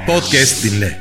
Podcast dinle.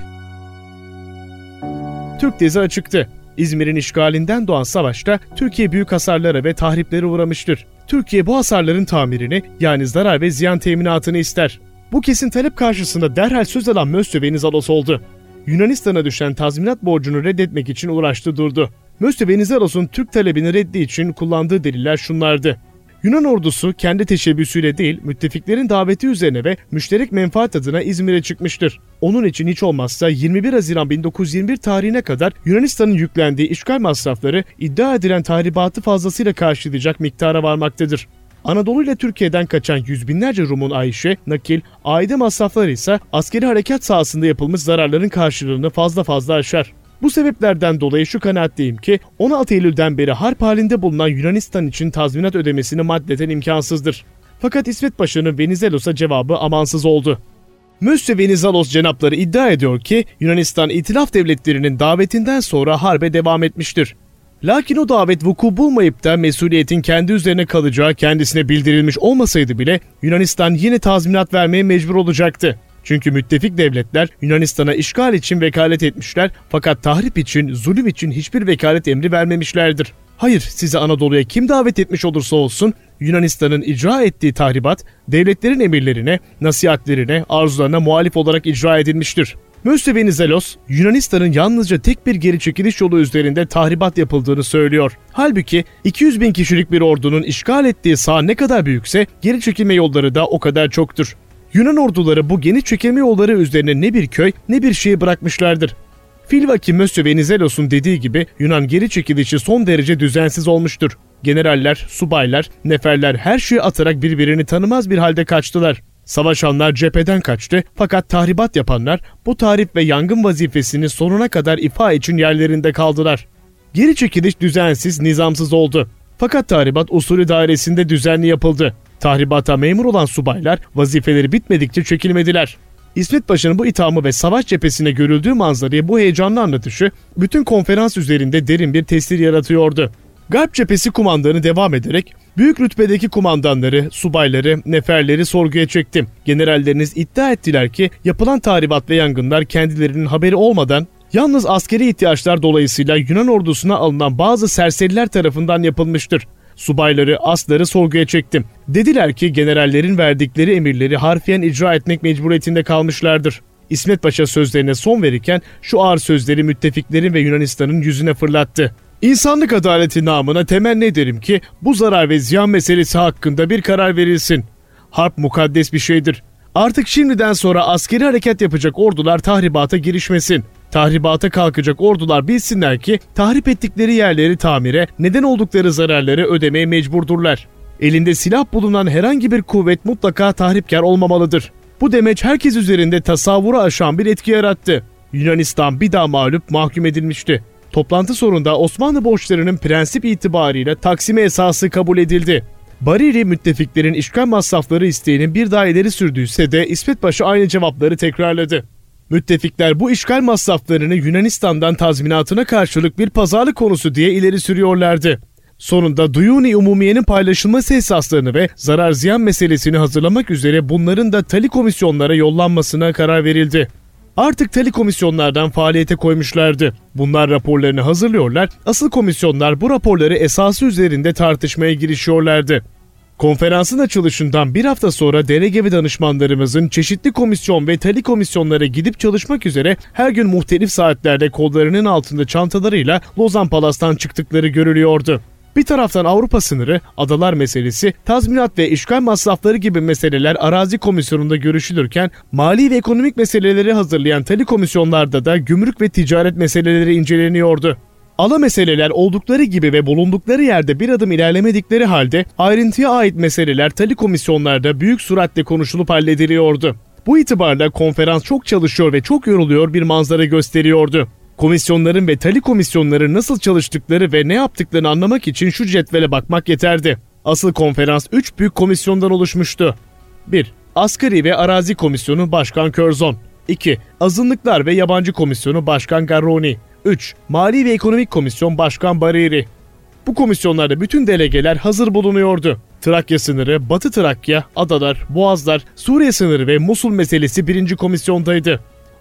Türk tezi açıktı. İzmir'in işgalinden doğan savaşta Türkiye büyük hasarlara ve tahriplere uğramıştır. Türkiye bu hasarların tamirini, yani zarar ve ziyan teminatını ister. Bu kesin talep karşısında derhal söz alan Mösyö Venizelos oldu. Yunanistan'a düşen tazminat borcunu reddetmek için uğraştı durdu. Mösyö Venizelos'un Türk talebini reddi için kullandığı deliller şunlardı. Yunan ordusu kendi teşebbüsüyle değil, müttefiklerin daveti üzerine ve müşterek menfaat adına İzmir'e çıkmıştır. Onun için hiç olmazsa 21 Haziran 1921 tarihine kadar Yunanistan'ın yüklendiği işgal masrafları iddia edilen tahribatı fazlasıyla karşılayacak miktara varmaktadır. Anadolu ile Türkiye'den kaçan yüz binlerce Rum'un ayşe, nakil, aide masrafları ise askeri harekat sahasında yapılmış zararların karşılığını fazla aşar. Bu sebeplerden dolayı şu kanaatteyim ki 16 Eylül'den beri harp halinde bulunan Yunanistan için tazminat ödemesini maddeten imkansızdır. Fakat İsmet Paşa'nın Venizelos'a cevabı amansız oldu. Mösyö Venizelos cenapları iddia ediyor ki Yunanistan İtilaf devletlerinin davetinden sonra harbe devam etmiştir. Lakin o davet vuku bulmayıp da mesuliyetin kendi üzerine kalacağı kendisine bildirilmiş olmasaydı bile Yunanistan yine tazminat vermeye mecbur olacaktı. Çünkü müttefik devletler Yunanistan'a işgal için vekalet etmişler fakat tahrip için, zulüm için hiçbir vekalet emri vermemişlerdir. Hayır, sizi Anadolu'ya kim davet etmiş olursa olsun Yunanistan'ın icra ettiği tahribat devletlerin emirlerine, nasihatlerine, arzularına muhalif olarak icra edilmiştir. Mösyö Venizelos, Yunanistan'ın yalnızca tek bir geri çekiliş yolu üzerinde tahribat yapıldığını söylüyor. Halbuki 200 bin kişilik bir ordunun işgal ettiği saha ne kadar büyükse geri çekilme yolları da o kadar çoktur. Yunan orduları bu geniş çekilme yolları üzerine ne bir köy ne bir şehir bırakmışlardır. Filvaki Mösyö Venizelos'un dediği gibi Yunan geri çekilişi son derece düzensiz olmuştur. Generaller, subaylar, neferler her şeyi atarak birbirini tanımaz bir halde kaçtılar. Savaşanlar cepheden kaçtı fakat tahribat yapanlar bu tahrip ve yangın vazifesini sonuna kadar ifa için yerlerinde kaldılar. Geri çekiliş düzensiz, nizamsız oldu. Fakat tahribat usulü dairesinde düzenli yapıldı. Tahribata memur olan subaylar vazifeleri bitmedikçe çekilmediler. İsmet Paşa'nın bu ithamı ve savaş cephesine görüldüğü manzarayı bu heyecanlı anlatışı bütün konferans üzerinde derin bir tesir yaratıyordu. Garp cephesi kumandanı devam ederek büyük rütbedeki kumandanları, subayları, neferleri sorguya çektim. Generalleriniz iddia ettiler ki yapılan tahribat ve yangınlar kendilerinin haberi olmadan yalnız askeri ihtiyaçlar dolayısıyla Yunan ordusuna alınan bazı serseriler tarafından yapılmıştır. Subayları, asları sorguya çektim. Dediler ki generallerin verdikleri emirleri harfiyen icra etmek mecburiyetinde kalmışlardır. İsmet Paşa sözlerine son verirken şu ağır sözleri müttefiklerin ve Yunanistan'ın yüzüne fırlattı. İnsanlık adaleti namına temenni ederim ki bu zarar ve ziyan meselesi hakkında bir karar verilsin. Harp mukaddes bir şeydir. Artık şimdiden sonra askeri harekat yapacak ordular tahribata girişmesin. Tahribata kalkacak ordular bilsinler ki tahrip ettikleri yerleri tamire, neden oldukları zararları ödemeye mecburdurlar. Elinde silah bulunan herhangi bir kuvvet mutlaka tahripkar olmamalıdır. Bu demeç herkes üzerinde tasavvuru aşan bir etki yarattı. Yunanistan bir daha mağlup mahkum edilmişti. Toplantı sonunda Osmanlı borçlarının prensip itibariyle taksimi esası kabul edildi. Bariri müttefiklerin işgal masrafları isteğinin bir daha ileri sürdüyse de İsmet Paşa aynı cevapları tekrarladı. Müttefikler bu işgal masraflarını Yunanistan'dan tazminatına karşılık bir pazarlık konusu diye ileri sürüyorlardı. Sonunda Duyuni Umumiye'nin paylaşılması esaslarını ve zarar ziyan meselesini hazırlamak üzere bunların da tali komisyonlara yollanmasına karar verildi. Artık tali komisyonlardan faaliyete koymuşlardı. Bunlar raporlarını hazırlıyorlar, asıl komisyonlar bu raporları esası üzerinde tartışmaya girişiyorlardı. Konferansın açılışından bir hafta sonra delege ve danışmanlarımızın çeşitli komisyon ve tali komisyonlara gidip çalışmak üzere her gün muhtelif saatlerde kollarının altında çantalarıyla Lozan Palas'tan çıktıkları görülüyordu. Bir taraftan Avrupa sınırı, adalar meselesi, tazminat ve işgal masrafları gibi meseleler arazi komisyonunda görüşülürken mali ve ekonomik meseleleri hazırlayan tali komisyonlarda da gümrük ve ticaret meseleleri inceleniyordu. Ana meseleler oldukları gibi ve bulundukları yerde bir adım ilerlemedikleri halde ayrıntıya ait meseleler tali komisyonlarda büyük süratle konuşulup hallediliyordu. Bu itibarla konferans çok çalışıyor ve çok yoruluyor bir manzara gösteriyordu. Komisyonların ve tali komisyonları nasıl çalıştıkları ve ne yaptıklarını anlamak için şu cetvele bakmak yeterdi. Asıl konferans 3 büyük komisyondan oluşmuştu. 1. Asgari ve Arazi Komisyonu Başkan Curzon. 2. Azınlıklar ve Yabancı Komisyonu Başkan Garroni. 3. Mali ve Ekonomik Komisyon Başkan Bariri. Bu komisyonlarda bütün delegeler hazır bulunuyordu. Trakya sınırı, Batı Trakya, adalar, boğazlar, Suriye sınırı ve Musul meselesi 1. komisyondaydı.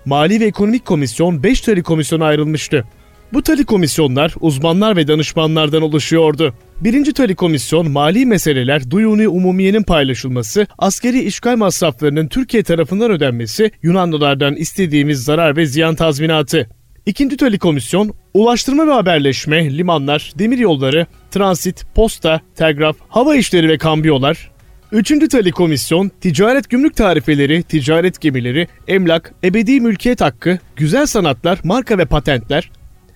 Mali ve Ekonomik Komisyon 5 tali komisyona ayrılmıştı. Bu tali komisyonlar uzmanlar ve danışmanlardan oluşuyordu. 1. tali komisyon mali meseleler, duyunu umumiyenin paylaşılması, askeri işgal masraflarının Türkiye tarafından ödenmesi, Yunanlılardan istediğimiz zarar ve ziyan tazminatı. 2. tali komisyon ulaştırma ve haberleşme, limanlar, demiryolları, transit, posta, telgraf, hava işleri ve kambiyolar. 3. tali komisyon ticaret gümrük tarifeleri, ticaret gemileri, emlak, ebedi mülkiyet hakkı, güzel sanatlar, marka ve patentler.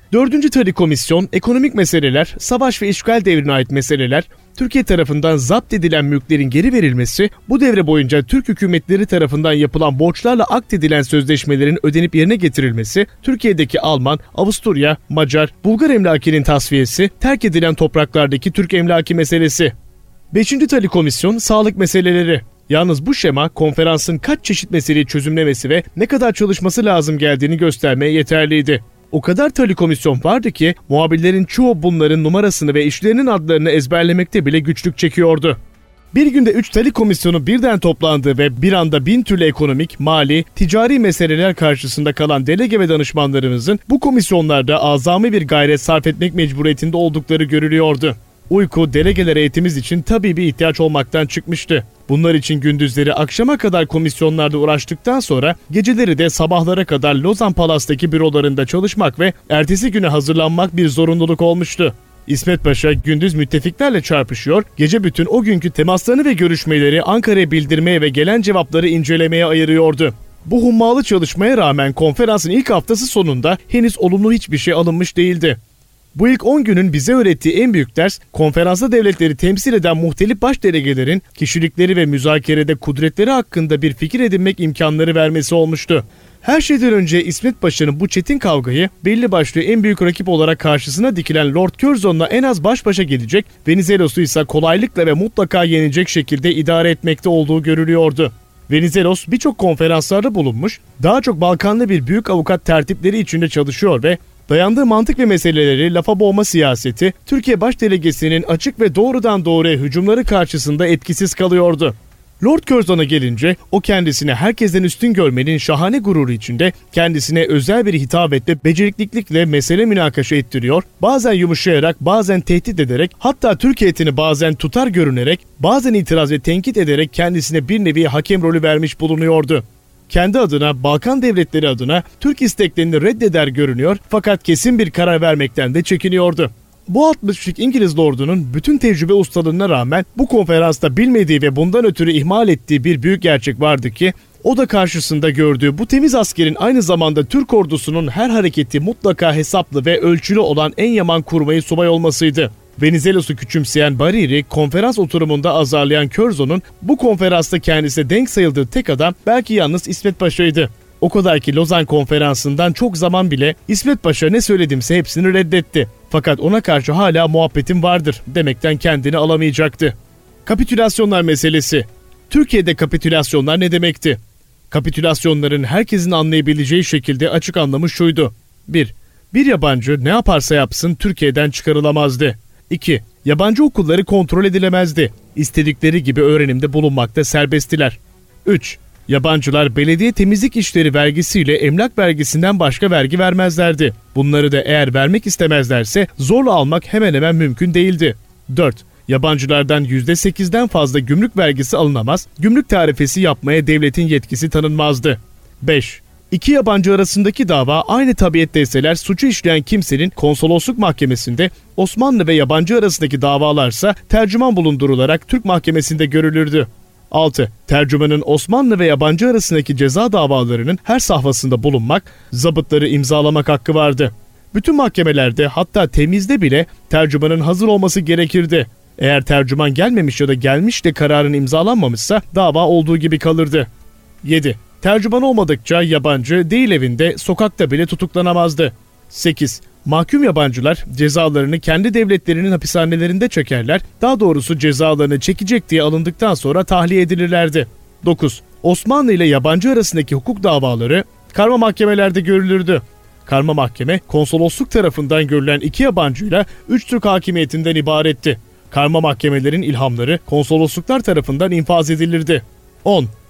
4. tali komisyon ekonomik meseleler, savaş ve işgal devrine ait meseleler, Türkiye tarafından zapt edilen mülklerin geri verilmesi, bu devre boyunca Türk hükümetleri tarafından yapılan borçlarla akdedilen sözleşmelerin ödenip yerine getirilmesi, Türkiye'deki Alman, Avusturya, Macar, Bulgar emlakinin tasfiyesi, terk edilen topraklardaki Türk emlaki meselesi. 5. tali komisyon sağlık meseleleri. Yalnız bu şema konferansın kaç çeşit meseleyi çözümlemesi ve ne kadar çalışması lazım geldiğini göstermeye yeterliydi. O kadar tali komisyon vardı ki muhabirlerin çoğu bunların numarasını ve işlerinin adlarını ezberlemekte bile güçlük çekiyordu. Bir günde 3 tali komisyonu birden toplandı ve bir anda 1000 türlü ekonomik, mali, ticari meseleler karşısında kalan delege ve danışmanlarımızın bu komisyonlarda azami bir gayret sarf etmek mecburiyetinde oldukları görülüyordu. Uyku, delegeler eğitimiz için tabii bir ihtiyaç olmaktan çıkmıştı. Bunlar için gündüzleri akşama kadar komisyonlarda uğraştıktan sonra geceleri de sabahlara kadar Lozan Palas'taki bürolarında çalışmak ve ertesi güne hazırlanmak bir zorunluluk olmuştu. İsmet Paşa gündüz müttefiklerle çarpışıyor, gece bütün o günkü temaslarını ve görüşmeleri Ankara'ya bildirmeye ve gelen cevapları incelemeye ayırıyordu. Bu hummalı çalışmaya rağmen konferansın ilk haftası sonunda henüz olumlu hiçbir şey alınmış değildi. Bu ilk 10 günün bize öğrettiği en büyük ders, konferansta devletleri temsil eden muhtelif baş delegelerin kişilikleri ve müzakerede kudretleri hakkında bir fikir edinmek imkanları vermesi olmuştu. Her şeyden önce İsmet Paşa'nın bu çetin kavgayı belli başlı en büyük rakip olarak karşısına dikilen Lord Curzon'la en az baş başa gelecek, Venizelos'u ise kolaylıkla ve mutlaka yenecek şekilde idare etmekte olduğu görülüyordu. Venizelos birçok konferanslarda bulunmuş, daha çok Balkanlı bir büyük avukat tertipleri içinde çalışıyor ve dayandığı mantık ve meseleleri lafa boğma siyaseti, Türkiye Başdelegesinin açık ve doğrudan doğruya hücumları karşısında etkisiz kalıyordu. Lord Curzon'a gelince, o kendisine herkesten üstün görmenin şahane gururu içinde kendisine özel bir hitabetle beceriklilikle mesele münakaşa ettiriyor, bazen yumuşayarak, bazen tehdit ederek, hatta Türk heyetini bazen tutar görünerek, bazen itiraz ve tenkit ederek kendisine bir nevi hakem rolü vermiş bulunuyordu. Kendi adına, Balkan devletleri adına Türk isteklerini reddeder görünüyor fakat kesin bir karar vermekten de çekiniyordu. Bu 60'lık İngiliz lordunun bütün tecrübe ustalığına rağmen bu konferansta bilmediği ve bundan ötürü ihmal ettiği bir büyük gerçek vardı ki, o da karşısında gördüğü bu temiz askerin aynı zamanda Türk ordusunun her hareketi mutlaka hesaplı ve ölçülü olan en yaman kurmayı subay olmasıydı. Venizelos'u küçümseyen Bariri, konferans oturumunda azarlayan Curzon'un bu konferansta kendisine denk sayıldığı tek adam belki yalnız İsmet Paşa'ydı. O kadar ki Lozan konferansından çok zaman bile İsmet Paşa ne söyledimse hepsini reddetti. Fakat ona karşı hala muhabbetim vardır demekten kendini alamayacaktı. Kapitülasyonlar meselesi. Türkiye'de kapitülasyonlar ne demekti? Kapitülasyonların herkesin anlayabileceği şekilde açık anlamı şuydu. 1. Bir yabancı ne yaparsa yapsın Türkiye'den çıkarılamazdı. 2. Yabancı okulları kontrol edilemezdi. İstedikleri gibi öğrenimde bulunmakta serbesttiler. 3. Yabancılar belediye temizlik işleri vergisiyle emlak vergisinden başka vergi vermezlerdi. Bunları da eğer vermek istemezlerse zorla almak hemen hemen mümkün değildi. 4. Yabancılardan %8'den fazla gümrük vergisi alınamaz, gümrük tarifesi yapmaya devletin yetkisi tanınmazdı. 5. İki yabancı arasındaki dava aynı tabiyetteyseler suçu işleyen kimsenin konsolosluk mahkemesinde, Osmanlı ve yabancı arasındaki davalarsa tercüman bulundurularak Türk mahkemesinde görülürdü. 6. Tercümanın Osmanlı ve yabancı arasındaki ceza davalarının her safhasında bulunmak, zabıtları imzalamak hakkı vardı. Bütün mahkemelerde hatta temizde bile tercümanın hazır olması gerekirdi. Eğer tercüman gelmemiş ya da gelmiş de kararın imzalanmamışsa dava olduğu gibi kalırdı. 7. Tercüman olmadıkça yabancı değil evinde, sokakta bile tutuklanamazdı. 8. Mahkum yabancılar cezalarını kendi devletlerinin hapishanelerinde çekerler, daha doğrusu cezalarını çekecek diye alındıktan sonra tahliye edilirlerdi. 9. Osmanlı ile yabancı arasındaki hukuk davaları karma mahkemelerde görülürdü. Karma mahkeme, konsolosluk tarafından görülen 2 yabancıyla 3 Türk hakimiyetinden ibaretti. Karma mahkemelerin ilhamları konsolosluklar tarafından infaz edilirdi. 10.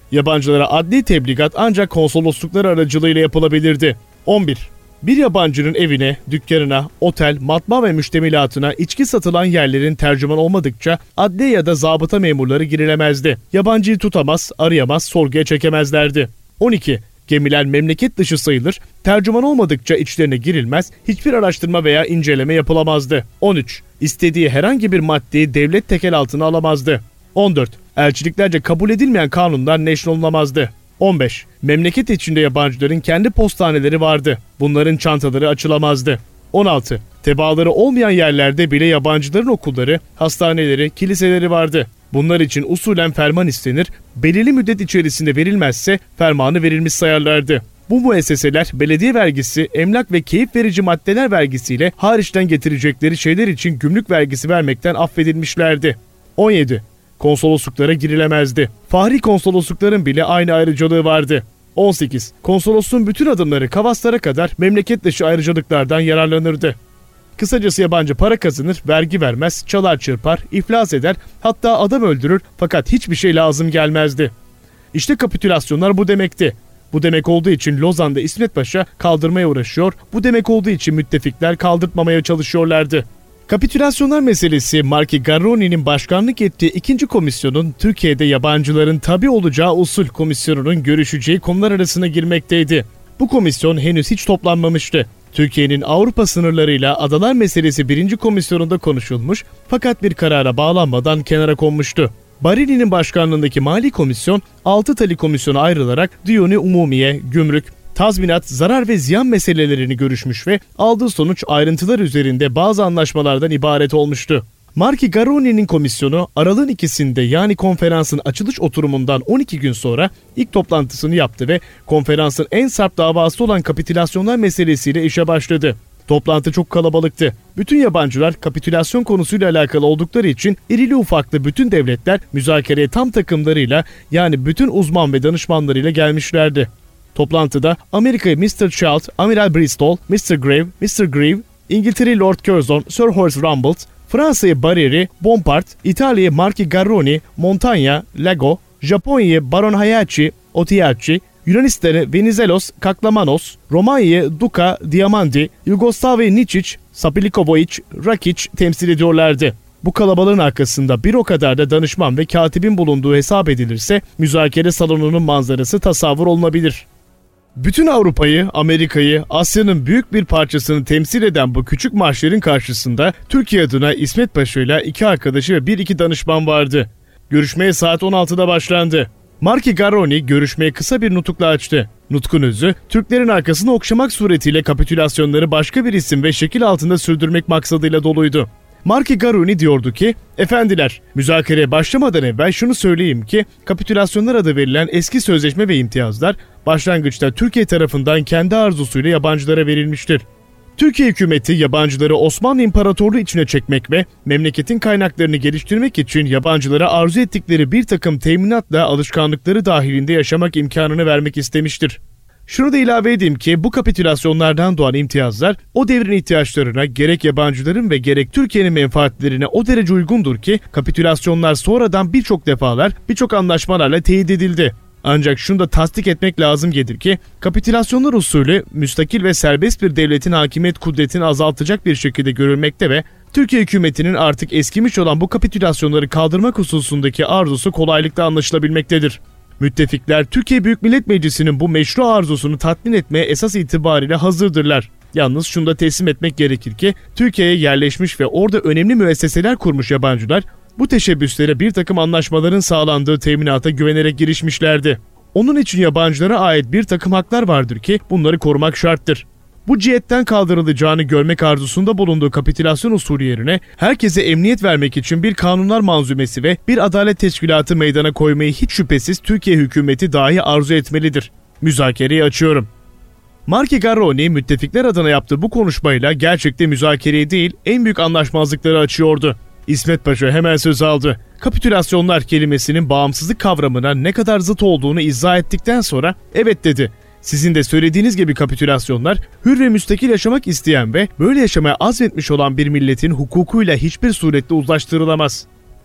Yabancılara adli tebligat ancak konsolosluklar aracılığıyla yapılabilirdi. 11. Bir yabancının evine, dükkanına, otel, matbaa ve müştemilatına içki satılan yerlerin tercüman olmadıkça adliye ya da zabıta memurları girilemezdi. Yabancıyı tutamaz, arayamaz, sorguya çekemezlerdi. 12. Gemiler memleket dışı sayılır, tercüman olmadıkça içlerine girilmez, hiçbir araştırma veya inceleme yapılamazdı. 13. İstediği herhangi bir maddeyi devlet tekel altına alamazdı. 14. Elçiliklerce kabul edilmeyen kanunlar neşrolanamazdı. 15. Memleket içinde yabancıların kendi postaneleri vardı. Bunların çantaları açılamazdı. 16. Tebaaları olmayan yerlerde bile yabancıların okulları, hastaneleri, kiliseleri vardı. Bunlar için usulen ferman istenir, belirli müddet içerisinde verilmezse fermanı verilmiş sayarlardı. Bu müesseseler belediye vergisi, emlak ve keyif verici maddeler vergisiyle hariçten getirecekleri şeyler için gümrük vergisi vermekten affedilmişlerdi. 17. Konsolosluklara girilemezdi. Fahri konsoloslukların bile aynı ayrıcalığı vardı. 18. Konsolosluğun bütün adımları Kavaslara kadar memleket dışı ayrıcalıklardan yararlanırdı. Kısacası yabancı para kazanır, vergi vermez, çalar çırpar, iflas eder, hatta adam öldürür fakat hiçbir şey lazım gelmezdi. İşte kapitülasyonlar bu demekti. Bu demek olduğu için Lozan'da İsmet Paşa kaldırmaya uğraşıyor, bu demek olduğu için müttefikler kaldırtmamaya çalışıyorlardı. Kapitülasyonlar meselesi Marchi Garroni'nin başkanlık ettiği 2. komisyonun Türkiye'de yabancıların tabi olacağı usul komisyonunun görüşeceği konular arasına girmekteydi. Bu komisyon henüz hiç toplanmamıştı. Türkiye'nin Avrupa sınırlarıyla adalar meselesi 1. komisyonunda konuşulmuş fakat bir karara bağlanmadan kenara konmuştu. Barini'nin başkanlığındaki Mali Komisyon 6 tali komisyona ayrılarak Diyoni Umumiye, gümrük, tazminat, zarar ve ziyan meselelerini görüşmüş ve aldığı sonuç ayrıntılar üzerinde bazı anlaşmalardan ibaret olmuştu. Marchi Garroni'nin komisyonu Aralık'ın 2'sinde yani konferansın açılış oturumundan 12 gün sonra ilk toplantısını yaptı ve konferansın en sarp davası olan kapitülasyonlar meselesiyle işe başladı. Toplantı çok kalabalıktı. Bütün yabancılar kapitülasyon konusuyla alakalı oldukları için irili ufaklı bütün devletler müzakereye tam takımlarıyla yani bütün uzman ve danışmanlarıyla gelmişlerdi. Toplantıda Amerika'yı Mr. Child, Amiral Bristol, Mr. Grieve, İngiltere'yi Lord Curzon, Sir Horace Rumbold, Fransa'yı Bareri, Bompard, İtalya'yı Marchi Garroni, Montagna, Lago, Japonya'yı Baron Hayashi, Otiachi, Yunanistan'ı Venizelos, Kaklamanos, Romanya'yı Duka, Diamandi, Yugoslavya'yı Ničić, Sapilikovović, Rakić temsil ediyorlardı. Bu kalabalığın arkasında bir o kadar da danışman ve katibin bulunduğu hesap edilirse müzakere salonunun manzarası tasavvur olunabilir. Bütün Avrupa'yı, Amerika'yı, Asya'nın büyük bir parçasını temsil eden bu küçük mahşerin karşısında Türkiye adına İsmet Paşa ile 2 arkadaşı ve 1-2 danışman vardı. Görüşmeye saat 16'da başlandı. Marchi Garroni görüşmeye kısa bir nutukla açtı. Nutkun özü, Türklerin arkasını okşamak suretiyle kapitülasyonları başka bir isim ve şekil altında sürdürmek maksadıyla doluydu. Marchi Garroni diyordu ki, efendiler, müzakereye başlamadan evvel şunu söyleyeyim ki, kapitülasyonlar adı verilen eski sözleşme ve imtiyazlar, başlangıçta Türkiye tarafından kendi arzusuyla yabancılara verilmiştir. Türkiye hükümeti yabancıları Osmanlı İmparatorluğu içine çekmek ve memleketin kaynaklarını geliştirmek için yabancılara arzu ettikleri bir takım teminatla alışkanlıkları dahilinde yaşamak imkanını vermek istemiştir. Şunu da ilave edeyim ki bu kapitülasyonlardan doğan imtiyazlar o devrin ihtiyaçlarına gerek yabancıların ve gerek Türkiye'nin menfaatlerine o derece uygundur ki kapitülasyonlar sonradan birçok defalar birçok anlaşmalarla teyit edildi. Ancak şunu da tasdik etmek lazım gelir ki kapitülasyonlar usulü müstakil ve serbest bir devletin hakimiyet kudretini azaltacak bir şekilde görülmekte ve Türkiye hükümetinin artık eskimiş olan bu kapitülasyonları kaldırmak hususundaki arzusu kolaylıkla anlaşılabilmektedir. Müttefikler Türkiye Büyük Millet Meclisi'nin bu meşru arzusunu tatmin etmeye esas itibariyle hazırdırlar. Yalnız şunu da teslim etmek gerekir ki Türkiye'ye yerleşmiş ve orada önemli müesseseler kurmuş yabancılar bu teşebbüslere bir takım anlaşmaların sağlandığı teminata güvenerek girişmişlerdi. Onun için yabancılara ait bir takım haklar vardır ki bunları korumak şarttır. Bu cihetten kaldırılacağını görmek arzusunda bulunduğu kapitülasyon usulü yerine herkese emniyet vermek için bir kanunlar manzumesi ve bir adalet teşkilatı meydana koymayı hiç şüphesiz Türkiye hükümeti dahi arzu etmelidir. Müzakereyi açıyorum. Marchi Garroni müttefikler adına yaptığı bu konuşmayla gerçekte müzakereyi değil en büyük anlaşmazlıkları açıyordu. İsmet Paşa hemen söz aldı. Kapitülasyonlar kelimesinin bağımsızlık kavramına ne kadar zıt olduğunu izah ettikten sonra evet dedi. Sizin de söylediğiniz gibi kapitülasyonlar hür ve müstakil yaşamak isteyen ve böyle yaşamaya azmetmiş olan bir milletin hukukuyla hiçbir surette uzlaştırılamaz.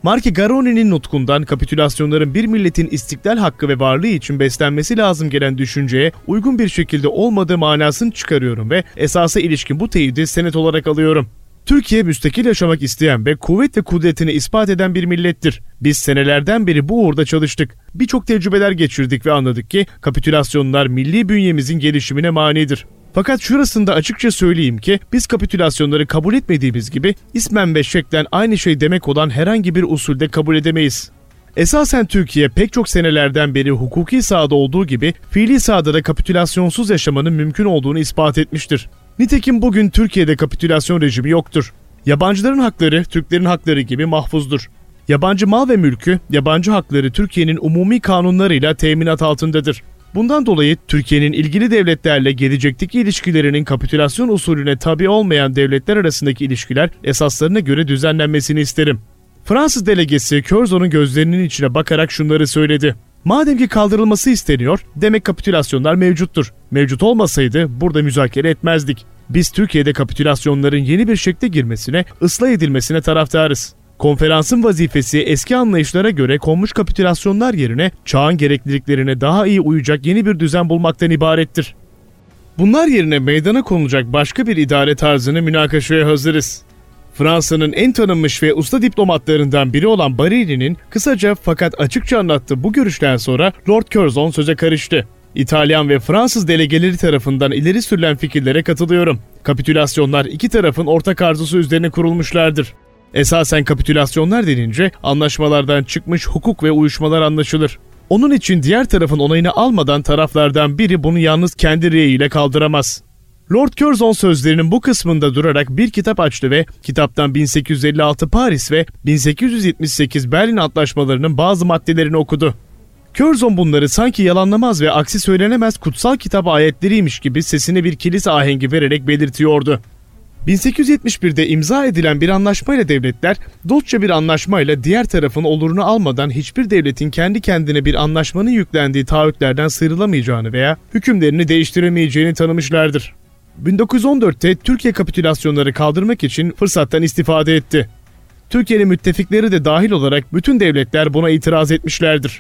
Marche-Garoni'nin nutkundan kapitülasyonların bir milletin istiklal hakkı ve varlığı için beslenmesi lazım gelen düşünceye uygun bir şekilde olmadığı manasını çıkarıyorum ve esasa ilişkin bu teyidi senet olarak alıyorum. Türkiye müstakil yaşamak isteyen ve kuvvet ve kudretini ispat eden bir millettir. Biz senelerden beri bu uğurda çalıştık. Birçok tecrübeler geçirdik ve anladık ki kapitülasyonlar milli bünyemizin gelişimine manidir. Fakat şurasında açıkça söyleyeyim ki biz kapitülasyonları kabul etmediğimiz gibi ismen ve şeklen aynı şey demek olan herhangi bir usulde kabul edemeyiz. Esasen Türkiye pek çok senelerden beri hukuki sahada olduğu gibi fiili sahada da kapitülasyonsuz yaşamanın mümkün olduğunu ispat etmiştir. Nitekim bugün Türkiye'de kapitülasyon rejimi yoktur. Yabancıların hakları Türklerin hakları gibi mahfuzdur. Yabancı mal ve mülkü, yabancı hakları Türkiye'nin umumi kanunlarıyla teminat altındadır. Bundan dolayı Türkiye'nin ilgili devletlerle gelecekteki ilişkilerinin kapitülasyon usulüne tabi olmayan devletler arasındaki ilişkiler esaslarına göre düzenlenmesini isterim. Fransız delegesi Curzon'un gözlerinin içine bakarak şunları söyledi. Madem ki kaldırılması isteniyor, demek kapitülasyonlar mevcuttur. Mevcut olmasaydı burada müzakere etmezdik. Biz Türkiye'de kapitülasyonların yeni bir şekle girmesine, ıslah edilmesine taraftarız. Konferansın vazifesi eski anlayışlara göre konmuş kapitülasyonlar yerine çağın gerekliliklerine daha iyi uyacak yeni bir düzen bulmaktan ibarettir. Bunlar yerine meydana konulacak başka bir idare tarzını münakaşaya hazırız. Fransa'nın en tanınmış ve usta diplomatlarından biri olan Barini'nin kısaca fakat açıkça anlattığı bu görüşten sonra Lord Curzon söze karıştı. İtalyan ve Fransız delegeleri tarafından ileri sürülen fikirlere katılıyorum. Kapitülasyonlar iki tarafın ortak arzusu üzerine kurulmuşlardır. Esasen kapitülasyonlar denince anlaşmalardan çıkmış hukuk ve uyuşmalar anlaşılır. Onun için diğer tarafın onayını almadan taraflardan biri bunu yalnız kendi reyiyle kaldıramaz. Lord Curzon sözlerinin bu kısmında durarak bir kitap açtı ve kitaptan 1856 Paris ve 1878 Berlin antlaşmalarının bazı maddelerini okudu. Curzon bunları sanki yalanlamaz ve aksi söylenemez kutsal kitap ayetleriymiş gibi sesine bir kilise ahengi vererek belirtiyordu. 1871'de imza edilen bir anlaşmayla devletler, dostça bir anlaşmayla diğer tarafın olurunu almadan hiçbir devletin kendi kendine bir anlaşmanın yüklendiği taahhütlerden sıyrılamayacağını veya hükümlerini değiştiremeyeceğini tanımışlardır. 1914'te Türkiye kapitülasyonları kaldırmak için fırsattan istifade etti. Türkiye'nin müttefikleri de dahil olarak bütün devletler buna itiraz etmişlerdir.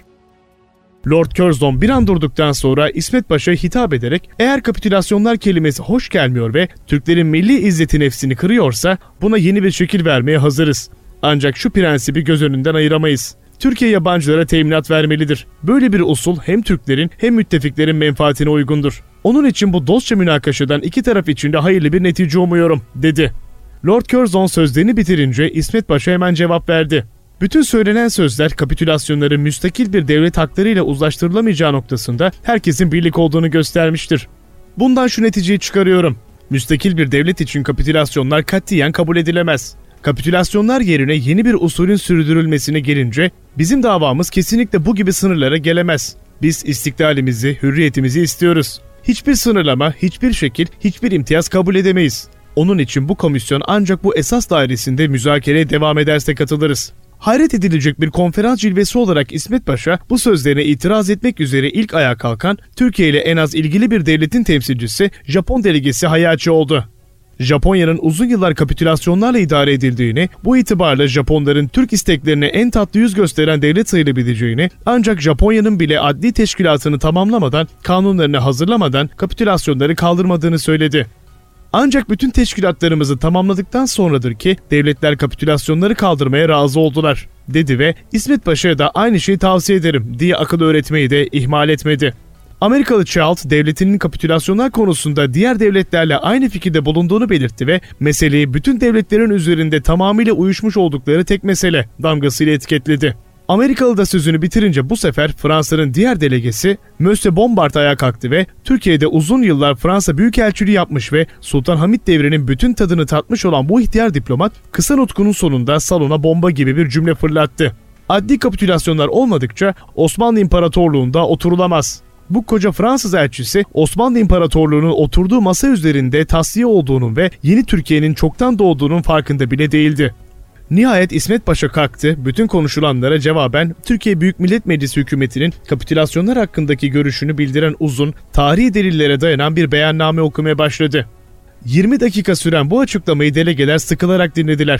Lord Curzon bir an durduktan sonra İsmet Paşa'ya hitap ederek eğer kapitülasyonlar kelimesi hoş gelmiyor ve Türklerin milli izzeti nefsini kırıyorsa buna yeni bir şekil vermeye hazırız. Ancak şu prensibi göz önünden ayıramayız. Türkiye yabancılara teminat vermelidir. Böyle bir usul hem Türklerin hem müttefiklerin menfaatine uygundur. Onun için bu dostça münakaşadan iki taraf için de hayırlı bir netice umuyorum, dedi. Lord Curzon sözlerini bitirince İsmet Paşa hemen cevap verdi. Bütün söylenen sözler kapitülasyonların müstakil bir devlet haklarıyla uzlaştırılamayacağı noktasında herkesin birlik olduğunu göstermiştir. Bundan şu neticeyi çıkarıyorum. Müstakil bir devlet için kapitülasyonlar katiyen kabul edilemez. Kapitülasyonlar yerine yeni bir usulün sürdürülmesine gelince bizim davamız kesinlikle bu gibi sınırlara gelemez. Biz istiklalimizi, hürriyetimizi istiyoruz. Hiçbir sınırlama, hiçbir şekil, hiçbir imtiyaz kabul edemeyiz. Onun için bu komisyon ancak bu esas dairesinde müzakereye devam ederse katılırız. Hayret edilecek bir konferans cilvesi olarak İsmet Paşa bu sözlerine itiraz etmek üzere ilk ayağa kalkan Türkiye ile en az ilgili bir devletin temsilcisi Japon delegesi Hayachi oldu. Japonya'nın uzun yıllar kapitülasyonlarla idare edildiğini, bu itibarla Japonların Türk isteklerine en tatlı yüz gösteren devlet sayılabileceğini, ancak Japonya'nın bile adli teşkilatını tamamlamadan, kanunlarını hazırlamadan kapitülasyonları kaldırmadığını söyledi. Ancak bütün teşkilatlarımızı tamamladıktan sonradır ki devletler kapitülasyonları kaldırmaya razı oldular, dedi ve İsmet Paşa'ya da aynı şeyi tavsiye ederim diye akıl öğretmeyi de ihmal etmedi. Amerikalı Child devletinin kapitülasyonlar konusunda diğer devletlerle aynı fikirde bulunduğunu belirtti ve meseleyi bütün devletlerin üzerinde tamamıyla uyuşmuş oldukları tek mesele damgasıyla etiketledi. Amerikalı da sözünü bitirince bu sefer Fransa'nın diğer delegesi Monsieur Bompard ayağa kalktı ve Türkiye'de uzun yıllar Fransa büyükelçiliği yapmış ve Sultan Hamid devrinin bütün tadını tatmış olan bu ihtiyar diplomat kısa nutkunun sonunda salona bomba gibi bir cümle fırlattı. Adli kapitülasyonlar olmadıkça Osmanlı İmparatorluğu'nda oturulamaz. Bu koca Fransız elçisi Osmanlı İmparatorluğu'nun oturduğu masa üzerinde tasfiye olduğunun ve yeni Türkiye'nin çoktan doğduğunun farkında bile değildi. Nihayet İsmet Paşa kalktı, bütün konuşulanlara cevaben Türkiye Büyük Millet Meclisi hükümetinin kapitülasyonlar hakkındaki görüşünü bildiren uzun, tarihi delillere dayanan bir beyanname okumaya başladı. 20 dakika süren bu açıklamayı delegeler sıkılarak dinlediler.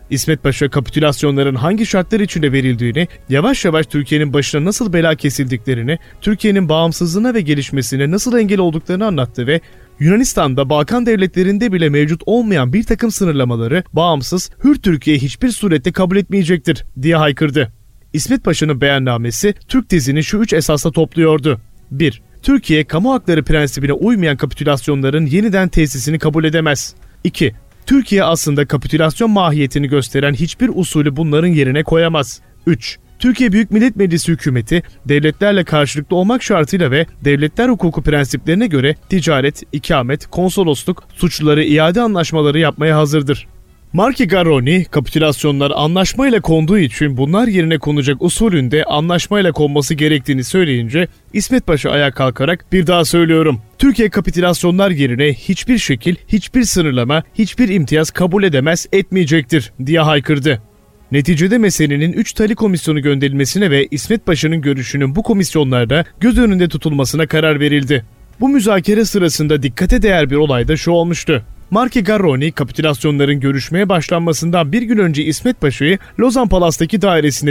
İsmet Paşa kapitülasyonların hangi şartlar içinde verildiğini, yavaş yavaş Türkiye'nin başına nasıl bela kesildiklerini, Türkiye'nin bağımsızlığına ve gelişmesine nasıl engel olduklarını anlattı ve Yunanistan'da, Balkan devletlerinde bile mevcut olmayan bir takım sınırlamaları bağımsız, hür Türkiye hiçbir surette kabul etmeyecektir diye haykırdı. İsmet Paşa'nın beyannamesi Türk tezini şu 3 esasla topluyordu. 1. Türkiye, kamu hakları prensibine uymayan kapitülasyonların yeniden tesisini kabul edemez. 2. Türkiye aslında kapitülasyon mahiyetini gösteren hiçbir usulü bunların yerine koyamaz. 3. Türkiye Büyük Millet Meclisi hükümeti, devletlerle karşılıklı olmak şartıyla ve devletler hukuku prensiplerine göre ticaret, ikamet, konsolosluk, suçluları iade anlaşmaları yapmaya hazırdır. Marchi-Garroni, kapitülasyonlar anlaşmayla konduğu için bunlar yerine konacak usulünde anlaşmayla konması gerektiğini söyleyince İsmet Paşa ayağa kalkarak bir daha söylüyorum. Türkiye kapitülasyonlar yerine hiçbir şekil, hiçbir sınırlama, hiçbir imtiyaz kabul edemez, etmeyecektir diye haykırdı. Neticede meselenin 3 tali komisyonu gönderilmesine ve İsmet Paşa'nın görüşünün bu komisyonlarda göz önünde tutulmasına karar verildi. Bu müzakere sırasında dikkate değer bir olay da şu olmuştu. Marchi-Garroni, kapitülasyonların görüşmeye başlanmasından bir gün önce İsmet Paşa'yı Lozan Palas'taki dairesine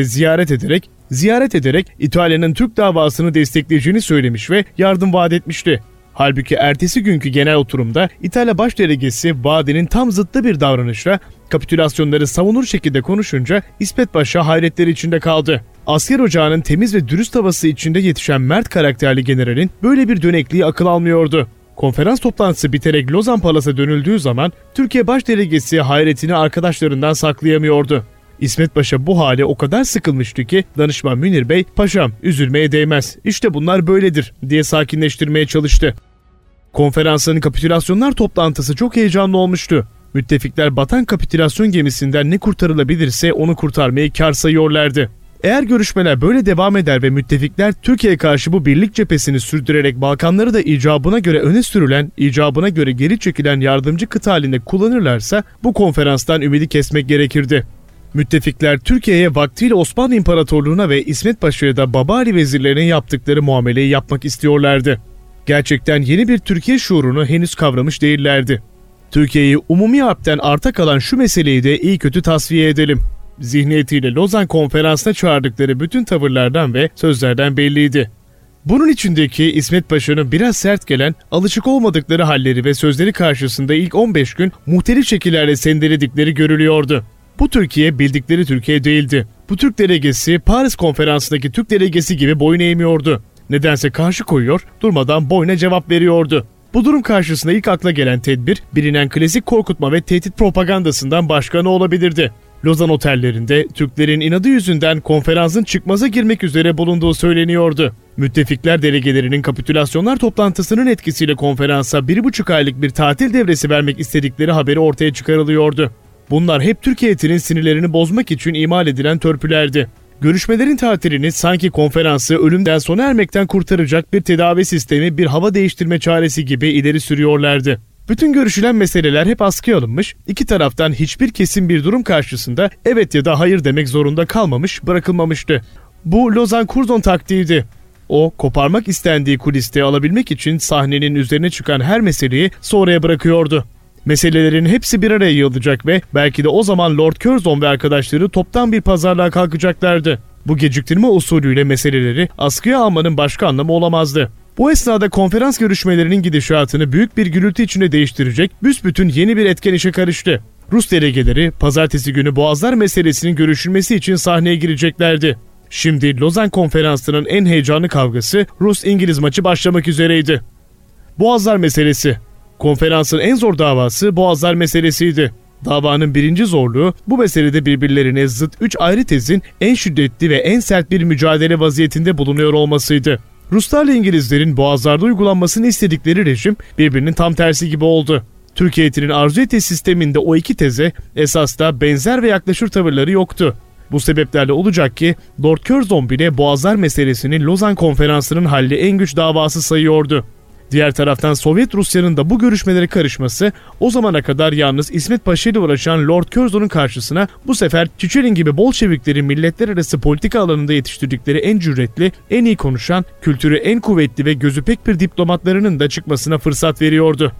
ziyaret ederek İtalya'nın Türk davasını destekleyeceğini söylemiş ve yardım vaat etmişti. Halbuki ertesi günkü genel oturumda İtalya Başdelegesi vaadinin tam zıttı bir davranışla kapitülasyonları savunur şekilde konuşunca İsmet Paşa hayretleri içinde kaldı. Asker ocağının temiz ve dürüst havası içinde yetişen mert karakterli generalin böyle bir dönekliği akıl almıyordu. Konferans toplantısı biterek Lozan Palas'a dönüldüğü zaman Türkiye Başdelegesi hayretini arkadaşlarından saklayamıyordu. İsmet Paşa bu hale o kadar sıkılmıştı ki danışman Münir Bey, "Paşam, üzülmeye değmez. İşte bunlar böyledir." diye sakinleştirmeye çalıştı. Konferansın kapitülasyonlar toplantısı çok heyecanlı olmuştu. Müttefikler batan kapitülasyon gemisinden ne kurtarılabilirse onu kurtarmayı kâr sayıyorlardı. Eğer görüşmeler böyle devam eder ve müttefikler Türkiye'ye karşı bu birlik cephesini sürdürerek Balkanları da icabına göre öne sürülen, icabına göre geri çekilen yardımcı kıta halinde kullanırlarsa bu konferanstan ümidi kesmek gerekirdi. Müttefikler Türkiye'ye vaktiyle Osmanlı İmparatorluğu'na ve İsmet Paşa'ya da Babali vezirlerine yaptıkları muameleyi yapmak istiyorlardı. Gerçekten yeni bir Türkiye şuurunu henüz kavramış değillerdi. Türkiye'yi umumi harpten arta kalan şu meseleyi de iyi kötü tasfiye edelim zihniyetiyle Lozan Konferansı'na çağırdıkları bütün tavırlardan ve sözlerden belliydi. Bunun içindeki İsmet Paşa'nın biraz sert gelen, alışık olmadıkları halleri ve sözleri karşısında ilk 15 gün muhtelif şekillerle sendeledikleri görülüyordu. Bu Türkiye bildikleri Türkiye değildi. Bu Türk delegesi Paris Konferansı'ndaki Türk delegesi gibi boyun eğmiyordu. Nedense karşı koyuyor, durmadan boyuna cevap veriyordu. Bu durum karşısında ilk akla gelen tedbir, bilinen klasik korkutma ve tehdit propagandasından başka ne olabilirdi? Lozan otellerinde Türklerin inadı yüzünden konferansın çıkmaza girmek üzere bulunduğu söyleniyordu. Müttefikler delegelerinin kapitülasyonlar toplantısının etkisiyle konferansa 1,5 aylık bir tatil devresi vermek istedikleri haberi ortaya çıkarılıyordu. Bunlar hep Türk heyetinin sinirlerini bozmak için imal edilen törpülerdi. Görüşmelerin tatilini sanki konferansı ölümden sona ermekten kurtaracak bir tedavi sistemi, bir hava değiştirme çaresi gibi ileri sürüyorlardı. Bütün görüşülen meseleler hep askıya alınmış, iki taraftan hiçbir kesin bir durum karşısında evet ya da hayır demek zorunda kalmamış, bırakılmamıştı. Bu Lozan-Curzon taktiğiydi. O, koparmak istendiği kuliste alabilmek için sahnenin üzerine çıkan her meseleyi sonraya bırakıyordu. Meselelerin hepsi bir araya yığılacak ve belki de o zaman Lord Curzon ve arkadaşları toptan bir pazarlığa kalkacaklardı. Bu geciktirme usulüyle meseleleri askıya almanın başka anlamı olamazdı. Bu esnada konferans görüşmelerinin gidişatını büyük bir gürültü içinde değiştirecek büsbütün yeni bir etken işe karıştı. Rus delegeleri pazartesi günü Boğazlar meselesinin görüşülmesi için sahneye gireceklerdi. Şimdi Lozan Konferansı'nın en heyecanlı kavgası Rus-İngiliz maçı başlamak üzereydi. Boğazlar meselesi. Konferansın en zor davası Boğazlar meselesiydi. Davanın birinci zorluğu bu meselede birbirlerine zıt 3 ayrı tezin en şiddetli ve en sert bir mücadele vaziyetinde bulunuyor olmasıydı. Ruslarla İngilizlerin Boğazlar'da uygulanmasını istedikleri rejim birbirinin tam tersi gibi oldu. Türkiye'nin arzu ettiği sisteminde o iki teze esas da benzer ve yaklaşır tavırları yoktu. Bu sebeplerle olacak ki Lord Curzon bile Boğazlar meselesini Lozan Konferansı'nın halli en güç davası sayıyordu. Diğer taraftan Sovyet Rusya'nın da bu görüşmelere karışması o zamana kadar yalnız İsmet Paşa ile uğraşan Lord Curzon'un karşısına bu sefer Çiçerin gibi Bolşeviklerin milletler arası politika alanında yetiştirdikleri en cüretli, en iyi konuşan, kültürü en kuvvetli ve gözü pek bir diplomatlarının da çıkmasına fırsat veriyordu.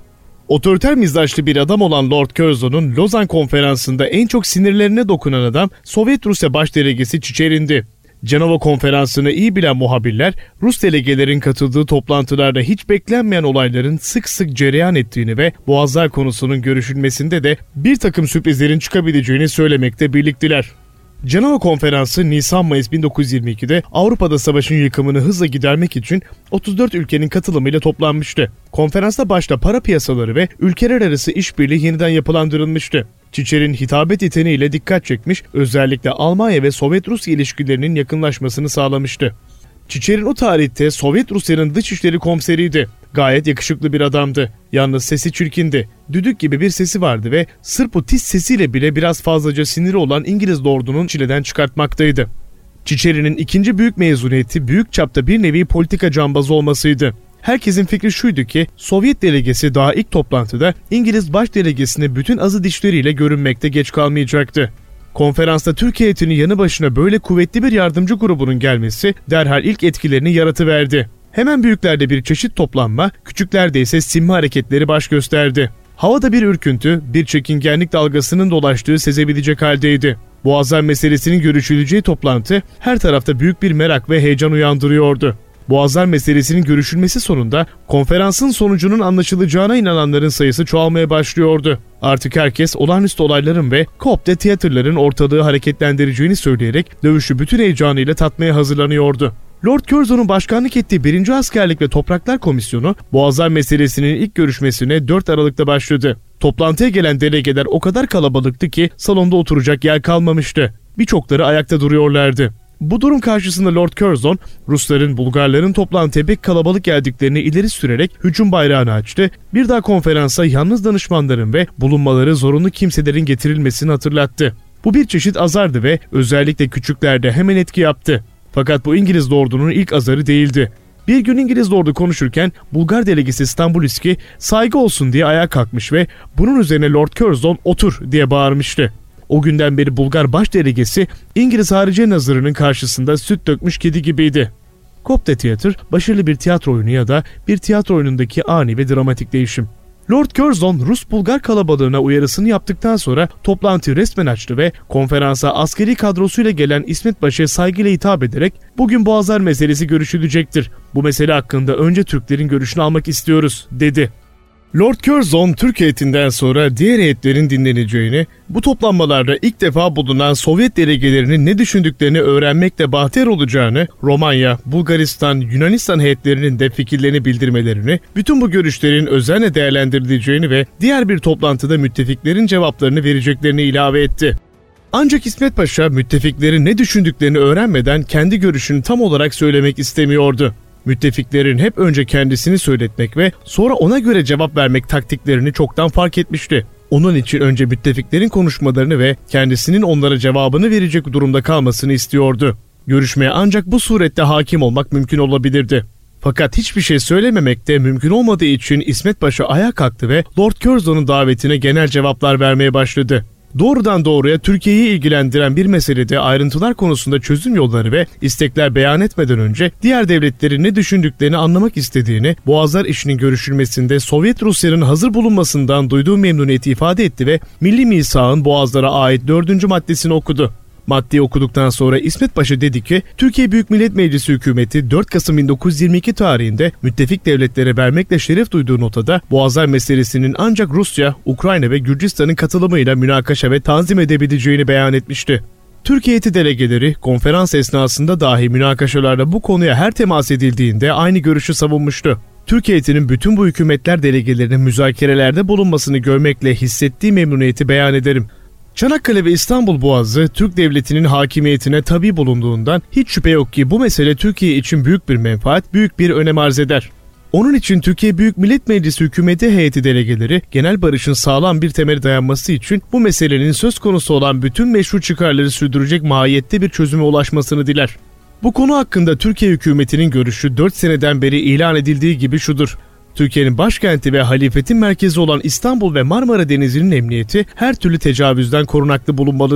Otoriter mizaçlı bir adam olan Lord Curzon'un Lozan Konferansı'nda en çok sinirlerine dokunan adam Sovyet Rusya Başdelegesi Çiçerin'di. Cenova Konferansı'nı iyi bilen muhabirler, Rus delegelerin katıldığı toplantılarda hiç beklenmeyen olayların sık sık cereyan ettiğini ve Boğazlar konusunun görüşülmesinde de bir takım sürprizlerin çıkabileceğini söylemekte birliktiler. Cenova Konferansı Nisan-Mayıs 1922'de Avrupa'da savaşın yıkımını hızla gidermek için 34 ülkenin katılımıyla toplanmıştı. Konferansta başta para piyasaları ve ülkeler arası işbirliği yeniden yapılandırılmıştı. Çiçer'in hitabet yeteneğiyle dikkat çekmiş, özellikle Almanya ve Sovyet-Rusya ilişkilerinin yakınlaşmasını sağlamıştı. Çiçer'in o tarihte Sovyet Rusya'nın Dışişleri Komiseriydi. Gayet yakışıklı bir adamdı. Yalnız sesi çirkindi. Düdük gibi bir sesi vardı ve sırf bu tiz sesiyle bile biraz fazlaca siniri olan İngiliz ordunun çileden çıkartmaktaydı. Çiçer'in ikinci büyük mezuniyeti büyük çapta bir nevi politika cambazı olmasıydı. Herkesin fikri şuydu ki Sovyet delegesi daha ilk toplantıda İngiliz baş delegesine bütün azı dişleriyle görünmekte geç kalmayacaktı. Konferansta Türkiye heyetinin yanı başına böyle kuvvetli bir yardımcı grubunun gelmesi derhal ilk etkilerini yaratıverdi. Hemen büyüklerde bir çeşit toplanma, küçüklerde ise sinme hareketleri baş gösterdi. Havada bir ürküntü, bir çekingenlik dalgasının dolaştığı sezebilecek haldeydi. Boğazlar meselesinin görüşüleceği toplantı her tarafta büyük bir merak ve heyecan uyandırıyordu. Boğazlar meselesinin görüşülmesi sonunda konferansın sonucunun anlaşılacağına inananların sayısı çoğalmaya başlıyordu. Artık herkes olağanüstü olayların ve Coop tiyatroların ortalığı hareketlendireceğini söyleyerek dövüşü bütün heyecanıyla tatmaya hazırlanıyordu. Lord Curzon'un başkanlık ettiği 1. Askerlik ve Topraklar Komisyonu, Boğazlar meselesinin ilk görüşmesine 4 Aralık'ta başladı. Toplantıya gelen delegeler o kadar kalabalıktı ki salonda oturacak yer kalmamıştı. Birçokları ayakta duruyorlardı. Bu durum karşısında Lord Curzon, Rusların, Bulgarların toplantıya pek kalabalık geldiklerini ileri sürerek hücum bayrağını açtı. Bir daha konferansa yalnız danışmanların ve bulunmaları zorunlu kimselerin getirilmesini hatırlattı. Bu bir çeşit azardı ve özellikle küçüklerde hemen etki yaptı. Fakat bu İngiliz ordunun ilk azarı değildi. Bir gün İngiliz ordu konuşurken Bulgar delegesi Stambuliski saygı olsun diye ayağa kalkmış ve bunun üzerine Lord Curzon otur diye bağırmıştı. O günden beri Bulgar baş delegesi İngiliz Hariciye Nazırı'nın karşısında süt dökmüş kedi gibiydi. Coop Theatre başarılı bir tiyatro oyunu ya da bir tiyatro oyunundaki ani ve dramatik değişim. Lord Curzon Rus-Bulgar kalabalığına uyarısını yaptıktan sonra toplantıyı resmen açtı ve konferansa askeri kadrosuyla gelen İsmet Paşa'ya saygıyla hitap ederek "Bugün Boğazlar meselesi görüşülecektir. Bu mesele hakkında önce Türklerin görüşünü almak istiyoruz," dedi. Lord Curzon, Türk heyetinden sonra diğer heyetlerin dinleneceğini, bu toplanmalarda ilk defa bulunan Sovyet delegelerinin ne düşündüklerini öğrenmekle bahtiyar olacağını, Romanya, Bulgaristan, Yunanistan heyetlerinin de fikirlerini bildirmelerini, bütün bu görüşlerin özenle değerlendirileceğini ve diğer bir toplantıda müttefiklerin cevaplarını vereceklerini ilave etti. Ancak İsmet Paşa müttefiklerin ne düşündüklerini öğrenmeden kendi görüşünü tam olarak söylemek istemiyordu. Müttefiklerin hep önce kendisini söyletmek ve sonra ona göre cevap vermek taktiklerini çoktan fark etmişti. Onun için önce müttefiklerin konuşmalarını ve kendisinin onlara cevabını verecek durumda kalmasını istiyordu. Görüşmeye ancak bu surette hakim olmak mümkün olabilirdi. Fakat hiçbir şey söylememek de mümkün olmadığı için İsmet Paşa ayağa kalktı ve Lord Curzon'un davetine genel cevaplar vermeye başladı. Doğrudan doğruya Türkiye'yi ilgilendiren bir meselede ayrıntılar konusunda çözüm yolları ve istekler beyan etmeden önce diğer devletlerin ne düşündüklerini anlamak istediğini, Boğazlar işinin görüşülmesinde Sovyet Rusya'nın hazır bulunmasından duyduğu memnuniyeti ifade etti ve Milli Misak'ın Boğazlara ait 4. maddesini okudu. Maddeyi okuduktan sonra İsmet Paşa dedi ki, Türkiye Büyük Millet Meclisi hükümeti 4 Kasım 1922 tarihinde müttefik devletlere vermekle şeref duyduğu notada Boğazlar meselesinin ancak Rusya, Ukrayna ve Gürcistan'ın katılımıyla münakaşa ve tanzim edebileceğini beyan etmişti. Türkiye heyeti delegeleri konferans esnasında dahi münakaşalarda bu konuya her temas edildiğinde aynı görüşü savunmuştu. Türkiye heyetinin bütün bu hükümetler delegelerinin müzakerelerde bulunmasını görmekle hissettiği memnuniyeti beyan ederim. Çanakkale ve İstanbul Boğazı Türk Devleti'nin hakimiyetine tabi bulunduğundan hiç şüphe yok ki bu mesele Türkiye için büyük bir menfaat, büyük bir önem arz eder. Onun için Türkiye Büyük Millet Meclisi hükümeti heyeti delegeleri genel barışın sağlam bir temeli dayanması için bu meselenin söz konusu olan bütün meşru çıkarları sürdürecek mahiyette bir çözüme ulaşmasını diler. Bu konu hakkında Türkiye hükümetinin görüşü 4 seneden beri ilan edildiği gibi şudur. Türkiye'nin başkenti ve halifetin merkezi olan İstanbul ve Marmara Denizi'nin emniyeti her türlü tecavüzden korunaklı bulunmalıdır.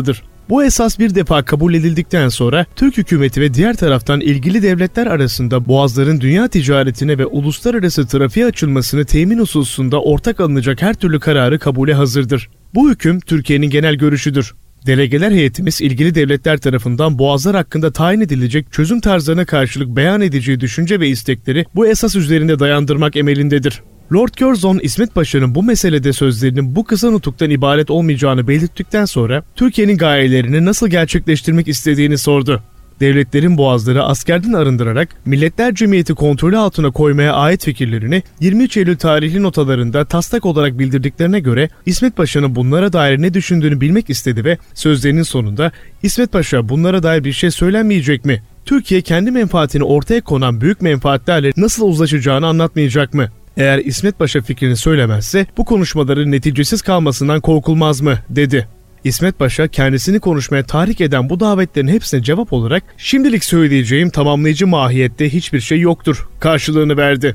Bu esas bir defa kabul edildikten sonra Türk hükümeti ve diğer taraftan ilgili devletler arasında boğazların dünya ticaretine ve uluslararası trafiğe açılmasını temin hususunda ortak alınacak her türlü kararı kabule hazırdır. Bu hüküm Türkiye'nin genel görüşüdür. Delegeler heyetimiz ilgili devletler tarafından boğazlar hakkında tayin edilecek çözüm tarzlarına karşılık beyan edeceği düşünce ve istekleri bu esas üzerinde dayandırmak emelindedir. Lord Curzon, İsmet Paşa'nın bu meselede sözlerinin bu kısa nutuktan ibaret olmayacağını belirttikten sonra Türkiye'nin gayelerini nasıl gerçekleştirmek istediğini sordu. Devletlerin boğazları askerden arındırarak Milletler Cemiyeti kontrolü altına koymaya ait fikirlerini 23 Eylül tarihli notalarında taslak olarak bildirdiklerine göre İsmet Paşa'nın bunlara dair ne düşündüğünü bilmek istedi ve sözlerinin sonunda "İsmet Paşa, bunlara dair bir şey söylenmeyecek mi? Türkiye kendi menfaatini ortaya konan büyük menfaatlerle nasıl uzlaşacağını anlatmayacak mı? Eğer İsmet Paşa fikrini söylemezse bu konuşmaların neticesiz kalmasından korkulmaz mı?" dedi. İsmet Paşa kendisini konuşmaya tahrik eden bu davetlerin hepsine cevap olarak "Şimdilik söyleyeceğim tamamlayıcı mahiyette hiçbir şey yoktur" karşılığını verdi.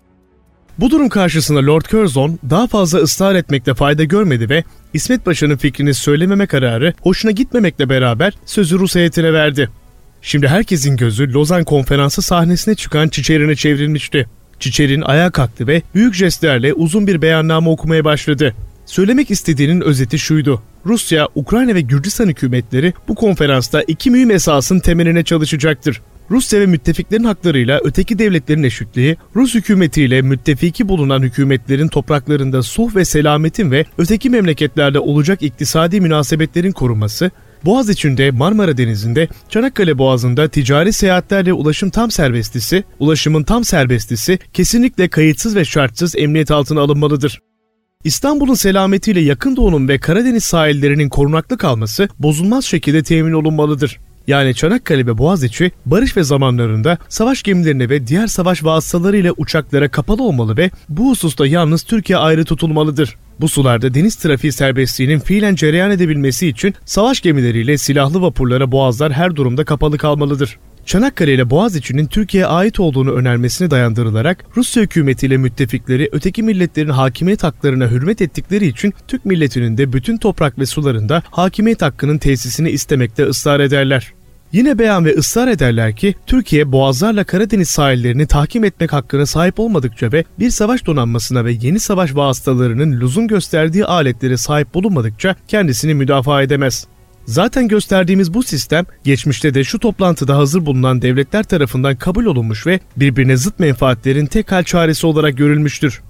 Bu durum karşısında Lord Curzon daha fazla ısrar etmekte fayda görmedi ve İsmet Paşa'nın fikrini söylememe kararı hoşuna gitmemekle beraber sözü Rus heyetine verdi. Şimdi herkesin gözü Lozan Konferansı sahnesine çıkan Çiçerin'e çevrilmişti. Çiçerin ayağa kalktı ve büyük jestlerle uzun bir beyanname okumaya başladı. Söylemek istediğinin özeti şuydu: Rusya, Ukrayna ve Gürcistan hükümetleri bu konferansta iki mühim esasın temeline çalışacaktır. Rusya ve müttefiklerin haklarıyla öteki devletlerin eşitliği, Rus hükümetiyle müttefiki bulunan hükümetlerin topraklarında sulh ve selametin ve öteki memleketlerde olacak iktisadi münasebetlerin korunması, Boğaz içinde Marmara Denizi'nde, Çanakkale Boğazı'nda ticari seyahatlerle ulaşımın tam serbestisi kesinlikle kayıtsız ve şartsız emniyet altına alınmalıdır. İstanbul'un selametiyle Yakın Doğu'nun ve Karadeniz sahillerinin korunaklı kalması bozulmaz şekilde temin olunmalıdır. Yani Çanakkale ve Boğaziçi barış ve zamanlarında savaş gemilerine ve diğer savaş vasıtalarıyla uçaklara kapalı olmalı ve bu hususta yalnız Türkiye ayrı tutulmalıdır. Bu sularda deniz trafiği serbestliğinin fiilen cereyan edebilmesi için savaş gemileriyle silahlı vapurlara boğazlar her durumda kapalı kalmalıdır. Çanakkale ile Boğaziçi'nin Türkiye'ye ait olduğunu önermesine dayandırılarak Rusya hükümetiyle müttefikleri öteki milletlerin hakimiyet haklarına hürmet ettikleri için Türk milletinin de bütün toprak ve sularında hakimiyet hakkının tesisini istemekte ısrar ederler. Yine beyan ve ısrar ederler ki Türkiye boğazlarla Karadeniz sahillerini tahkim etmek hakkına sahip olmadıkça ve bir savaş donanmasına ve yeni savaş vasıtalarının lüzum gösterdiği aletlere sahip bulunmadıkça kendisini müdafaa edemez. Zaten gösterdiğimiz bu sistem geçmişte de şu toplantıda hazır bulunan devletler tarafından kabul olunmuş ve birbirine zıt menfaatlerin tek hal çaresi olarak görülmüştür.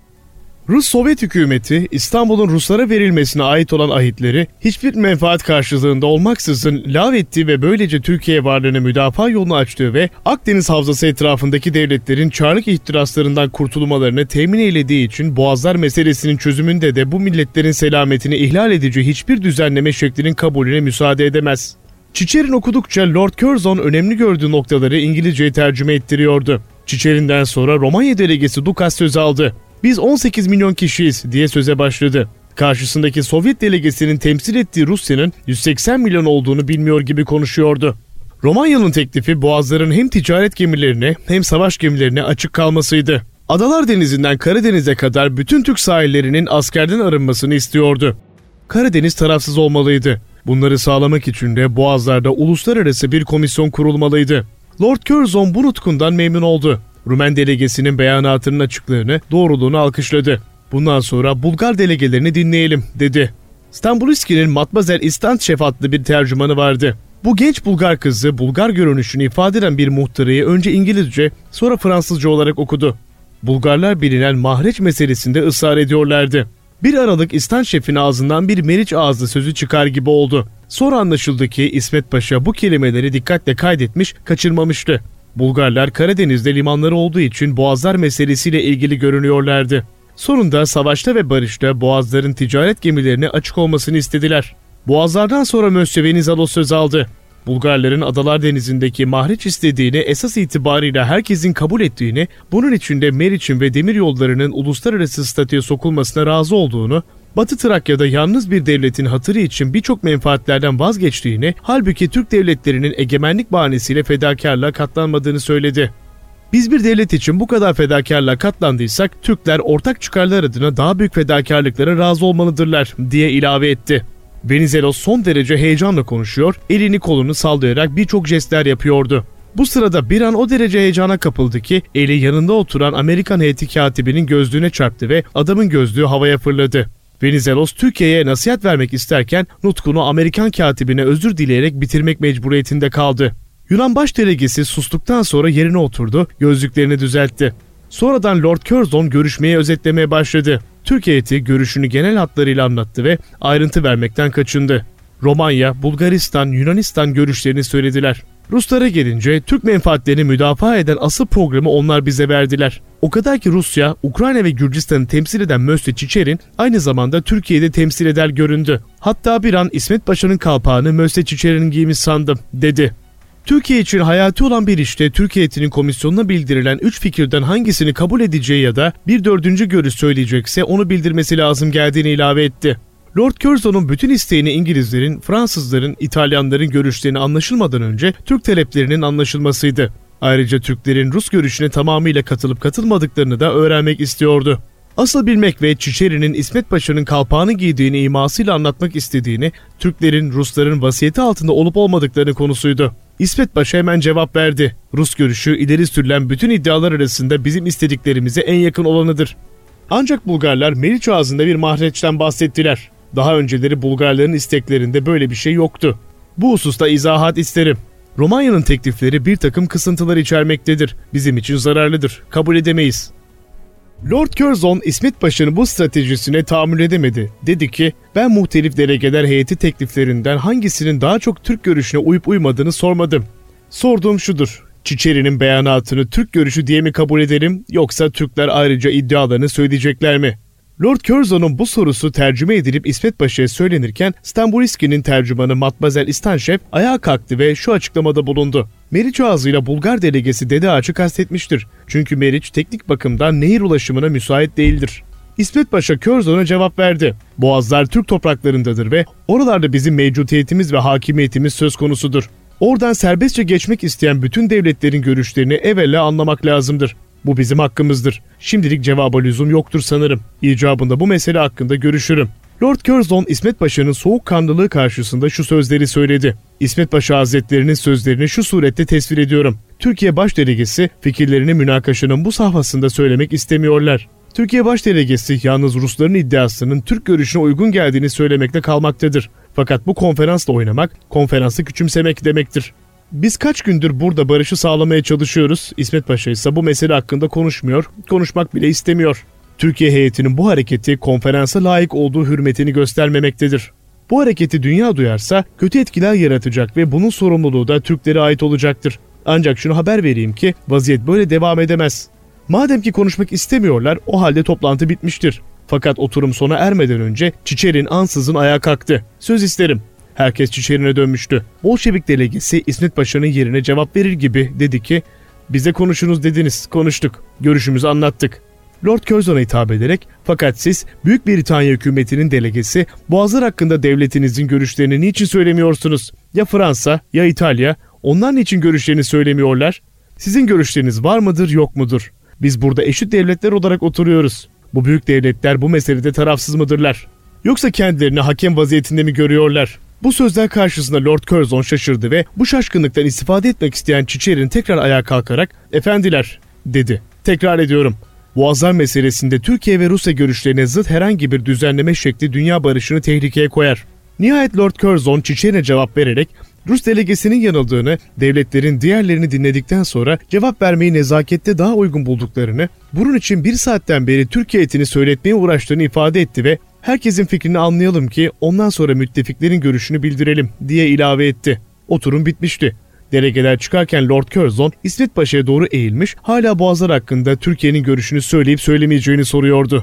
Rus Sovyet hükümeti İstanbul'un Ruslara verilmesine ait olan ahitleri hiçbir menfaat karşılığında olmaksızın lağvetti ve böylece Türkiye varlığına müdafaa yolunu açtığı ve Akdeniz havzası etrafındaki devletlerin Çarlık ihtiraslarından kurtulmalarını temin eylediği için Boğazlar meselesinin çözümünde de bu milletlerin selametini ihlal edici hiçbir düzenleme şeklinin kabulüne müsaade edemez. Çiçerin okudukça Lord Curzon önemli gördüğü noktaları İngilizceye tercüme ettiriyordu. Çiçerin'den sonra Romanya delegesi Dukas söz aldı. "Biz 18 milyon kişiyiz" diye söze başladı. Karşısındaki Sovyet delegesinin temsil ettiği Rusya'nın 180 milyon olduğunu bilmiyor gibi konuşuyordu. Romanya'nın teklifi boğazların hem ticaret gemilerine hem savaş gemilerine açık kalmasıydı. Adalar Denizi'nden Karadeniz'e kadar bütün Türk sahillerinin askerden arınmasını istiyordu. Karadeniz tarafsız olmalıydı. Bunları sağlamak için de boğazlarda uluslararası bir komisyon kurulmalıydı. Lord Curzon bu nutkundan memnun oldu. Rumen delegesinin beyanatının açıklığını, doğruluğunu alkışladı. "Bundan sonra Bulgar delegelerini dinleyelim" dedi. Stambuliski'nin Matmazel İstantşef adlı bir tercümanı vardı. Bu genç Bulgar kızı Bulgar görünüşünü ifade eden bir muhtarayı önce İngilizce sonra Fransızca olarak okudu. Bulgarlar bilinen mahreç meselesinde ısrar ediyorlardı. 1 Aralık İstantşef'in ağzından bir meriç ağızlı sözü çıkar gibi oldu. Sonra anlaşıldı ki İsmet Paşa bu kelimeleri dikkatle kaydetmiş, kaçırmamıştı. Bulgarlar Karadeniz'de limanları olduğu için boğazlar meselesiyle ilgili görünüyorlardı. Sonunda savaşta ve barışta boğazların ticaret gemilerine açık olmasını istediler. Boğazlardan sonra Mösyö Venizelos söz aldı. Bulgarların Adalar Denizi'ndeki mahreç istediğini esas itibarıyla herkesin kabul ettiğini, bunun için de Meriç'in ve demir yollarının uluslararası statüye sokulmasına razı olduğunu, Batı Trakya'da yalnız bir devletin hatırı için birçok menfaatlerden vazgeçtiğini, halbuki Türk devletlerinin egemenlik bahanesiyle fedakarlığa katlanmadığını söyledi. "Biz bir devlet için bu kadar fedakarlığa katlandıysak, Türkler ortak çıkarlar adına daha büyük fedakarlıklara razı olmalıdırlar" diye ilave etti. Venizelos son derece heyecanla konuşuyor, elini kolunu sallayarak birçok jestler yapıyordu. Bu sırada bir an o derece heyecana kapıldı ki eli yanında oturan Amerikan heyeti katibinin gözlüğüne çarptı ve adamın gözlüğü havaya fırladı. Venizelos Türkiye'ye nasihat vermek isterken nutkunu Amerikan katibine özür dileyerek bitirmek mecburiyetinde kaldı. Yunan başdelegesi sustuktan sonra yerine oturdu, gözlüklerini düzeltti. Sonradan Lord Curzon görüşmeyi özetlemeye başladı. Türk heyeti görüşünü genel hatlarıyla anlattı ve ayrıntı vermekten kaçındı. Romanya, Bulgaristan, Yunanistan görüşlerini söylediler. Ruslara gelince Türk menfaatlerini müdafaa eden asıl programı onlar bize verdiler. O kadar ki Rusya, Ukrayna ve Gürcistan'ı temsil eden Möste Çiçer'in aynı zamanda Türkiye'de temsil eder göründü. Hatta bir an İsmet Paşa'nın kalpağını Möste Çiçer'in giymiş sandım, dedi. Türkiye için hayati olan bir işte Türk heyetinin komisyonuna bildirilen 3 fikirden hangisini kabul edeceği ya da bir dördüncü görüş söyleyecekse onu bildirmesi lazım geldiğini ilave etti. Lord Curzon'un bütün isteğini İngilizlerin, Fransızların, İtalyanların görüşlerini anlaşılmadan önce Türk taleplerinin anlaşılmasıydı. Ayrıca Türklerin Rus görüşüne tamamıyla katılıp katılmadıklarını da öğrenmek istiyordu. Asıl bilmek ve Çiçeri'nin İsmet Paşa'nın kalpağını giydiğini imasıyla anlatmak istediğini, Türklerin Rusların vasiyeti altında olup olmadıklarını konusuydu. İsmet Paşa hemen cevap verdi. Rus görüşü ileri sürülen bütün iddialar arasında bizim istediklerimize en yakın olanıdır. Ancak Bulgarlar Meriç ağzında bir mahreçten bahsettiler. Daha önceleri Bulgarların isteklerinde böyle bir şey yoktu. Bu hususta izahat isterim. Romanya'nın teklifleri bir takım kısıntılar içermektedir. Bizim için zararlıdır. Kabul edemeyiz. Lord Curzon, İsmet Paşa'nın bu stratejisine tahammül edemedi. Dedi ki, ben muhtelif delegeler heyeti tekliflerinden hangisinin daha çok Türk görüşüne uyup uymadığını sormadım. Sorduğum şudur, Çiçeri'nin beyanatını Türk görüşü diye mi kabul edelim, yoksa Türkler ayrıca iddialarını söyleyecekler mi? Lord Curzon'un bu sorusu tercüme edilip İsmet Paşa'ya söylenirken Stamboliski'nin tercümanı Matmazel İstanşev ayağa kalktı ve şu açıklamada bulundu. Meriç ağzıyla Bulgar delegesi Dede Ağaç'ı kastetmiştir. Çünkü Meriç teknik bakımdan nehir ulaşımına müsait değildir. İsmet Paşa Curzon'a cevap verdi. Boğazlar Türk topraklarındadır ve oralarda bizim mevcutiyetimiz ve hakimiyetimiz söz konusudur. Oradan serbestçe geçmek isteyen bütün devletlerin görüşlerini evvela anlamak lazımdır. Bu bizim hakkımızdır. Şimdilik cevaba lüzum yoktur sanırım. İcabında bu mesele hakkında görüşürüm. Lord Curzon, İsmet Paşa'nın soğukkanlılığı karşısında şu sözleri söyledi. İsmet Paşa Hazretleri'nin sözlerini şu surette tesvir ediyorum. Türkiye Başdelegesi fikirlerini münakaşanın bu safhasında söylemek istemiyorlar. Türkiye Başdelegesi yalnız Rusların iddiasının Türk görüşüne uygun geldiğini söylemekte kalmaktadır. Fakat bu konferansla oynamak, konferansı küçümsemek demektir. Biz kaç gündür burada barışı sağlamaya çalışıyoruz. İsmet Paşa ise bu mesele hakkında konuşmuyor, konuşmak bile istemiyor. Türkiye heyetinin bu hareketi konferansa layık olduğu hürmetini göstermemektedir. Bu hareketi dünya duyarsa kötü etkiler yaratacak ve bunun sorumluluğu da Türklere ait olacaktır. Ancak şunu haber vereyim ki vaziyet böyle devam edemez. Madem ki konuşmak istemiyorlar, o halde toplantı bitmiştir. Fakat oturum sona ermeden önce Çiçer'in ansızın ayağa kalktı. Söz isterim. Herkes Çiçer'ine dönmüştü. Bolşevik delegesi İsmet Paşa'nın yerine cevap verir gibi dedi ki, bize konuşunuz dediniz, konuştuk, görüşümüzü anlattık. Lord Curzon'a hitap ederek, fakat siz Büyük Britanya hükümetinin delegesi, Boğazlar hakkında devletinizin görüşlerini niçin söylemiyorsunuz? Ya Fransa, ya İtalya, onlar niçin görüşlerini söylemiyorlar? Sizin görüşleriniz var mıdır, yok mudur? Biz burada eşit devletler olarak oturuyoruz. Bu büyük devletler bu meselede tarafsız mıdırlar? Yoksa kendilerini hakem vaziyetinde mi görüyorlar? Bu sözler karşısında Lord Curzon şaşırdı ve bu şaşkınlıktan istifade etmek isteyen Çiçer'in tekrar ayağa kalkarak "Efendiler," dedi. "Tekrar ediyorum. Boğazlar meselesinde Türkiye ve Rusya görüşlerine zıt herhangi bir düzenleme şekli dünya barışını tehlikeye koyar." Nihayet Lord Curzon Çiçer'e cevap vererek Rus delegesinin yanıldığını, devletlerin diğerlerini dinledikten sonra cevap vermeyi nezakette daha uygun bulduklarını, bunun için 1 saatten beri Türkiye heyetini söyletmeye uğraştığını ifade etti ve "Herkesin fikrini anlayalım ki ondan sonra müttefiklerin görüşünü bildirelim," diye ilave etti. Oturum bitmişti. Delegeler çıkarken Lord Curzon İsmet Paşa'ya doğru eğilmiş, hala Boğazlar hakkında Türkiye'nin görüşünü söyleyip söylemeyeceğini soruyordu.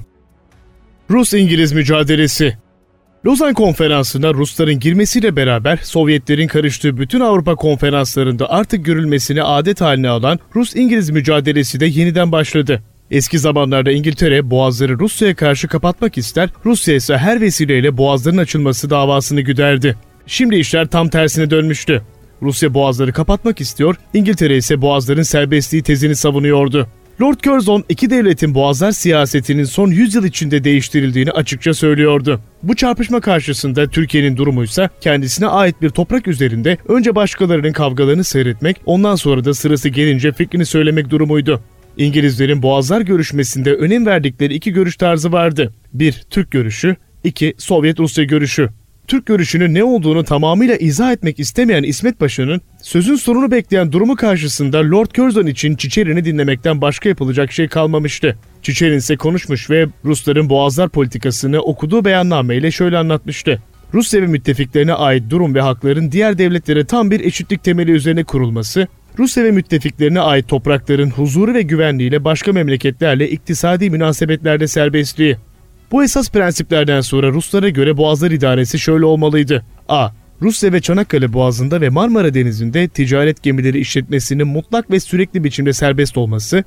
Rus-İngiliz mücadelesi. Lozan Konferansı'na Rusların girmesiyle beraber Sovyetlerin karıştığı bütün Avrupa konferanslarında artık görülmesini adet haline alan Rus-İngiliz mücadelesi de yeniden başladı. Eski zamanlarda İngiltere boğazları Rusya'ya karşı kapatmak ister, Rusya ise her vesileyle boğazların açılması davasını güderdi. Şimdi işler tam tersine dönmüştü. Rusya boğazları kapatmak istiyor, İngiltere ise boğazların serbestliği tezini savunuyordu. Lord Curzon, iki devletin boğazlar siyasetinin son 100 yıl içinde değiştirildiğini açıkça söylüyordu. Bu çarpışma karşısında Türkiye'nin durumuysa kendisine ait bir toprak üzerinde önce başkalarının kavgalarını seyretmek, ondan sonra da sırası gelince fikrini söylemek durumuydu. İngilizlerin boğazlar görüşmesinde önem verdikleri iki görüş tarzı vardı. 1. Türk görüşü, 2. Sovyet-Rusya görüşü. Türk görüşünün ne olduğunu tamamıyla izah etmek istemeyen İsmet Paşa'nın sözün sonunu bekleyen durumu karşısında Lord Curzon için Çiçerin'i dinlemekten başka yapılacak şey kalmamıştı. Çiçerin ise konuşmuş ve Rusların boğazlar politikasını okuduğu beyannameyle şöyle anlatmıştı. Rusya ve müttefiklerine ait durum ve hakların diğer devletlere tam bir eşitlik temeli üzerine kurulması, Rusya ve müttefiklerine ait toprakların huzuru ve güvenliğiyle başka memleketlerle iktisadi münasebetlerde serbestliği. Bu esas prensiplerden sonra Ruslara göre boğazlar idaresi şöyle olmalıydı. A. Rusya ve Çanakkale Boğazı'nda ve Marmara Denizi'nde ticaret gemileri işletmesinin mutlak ve sürekli biçimde serbest olması.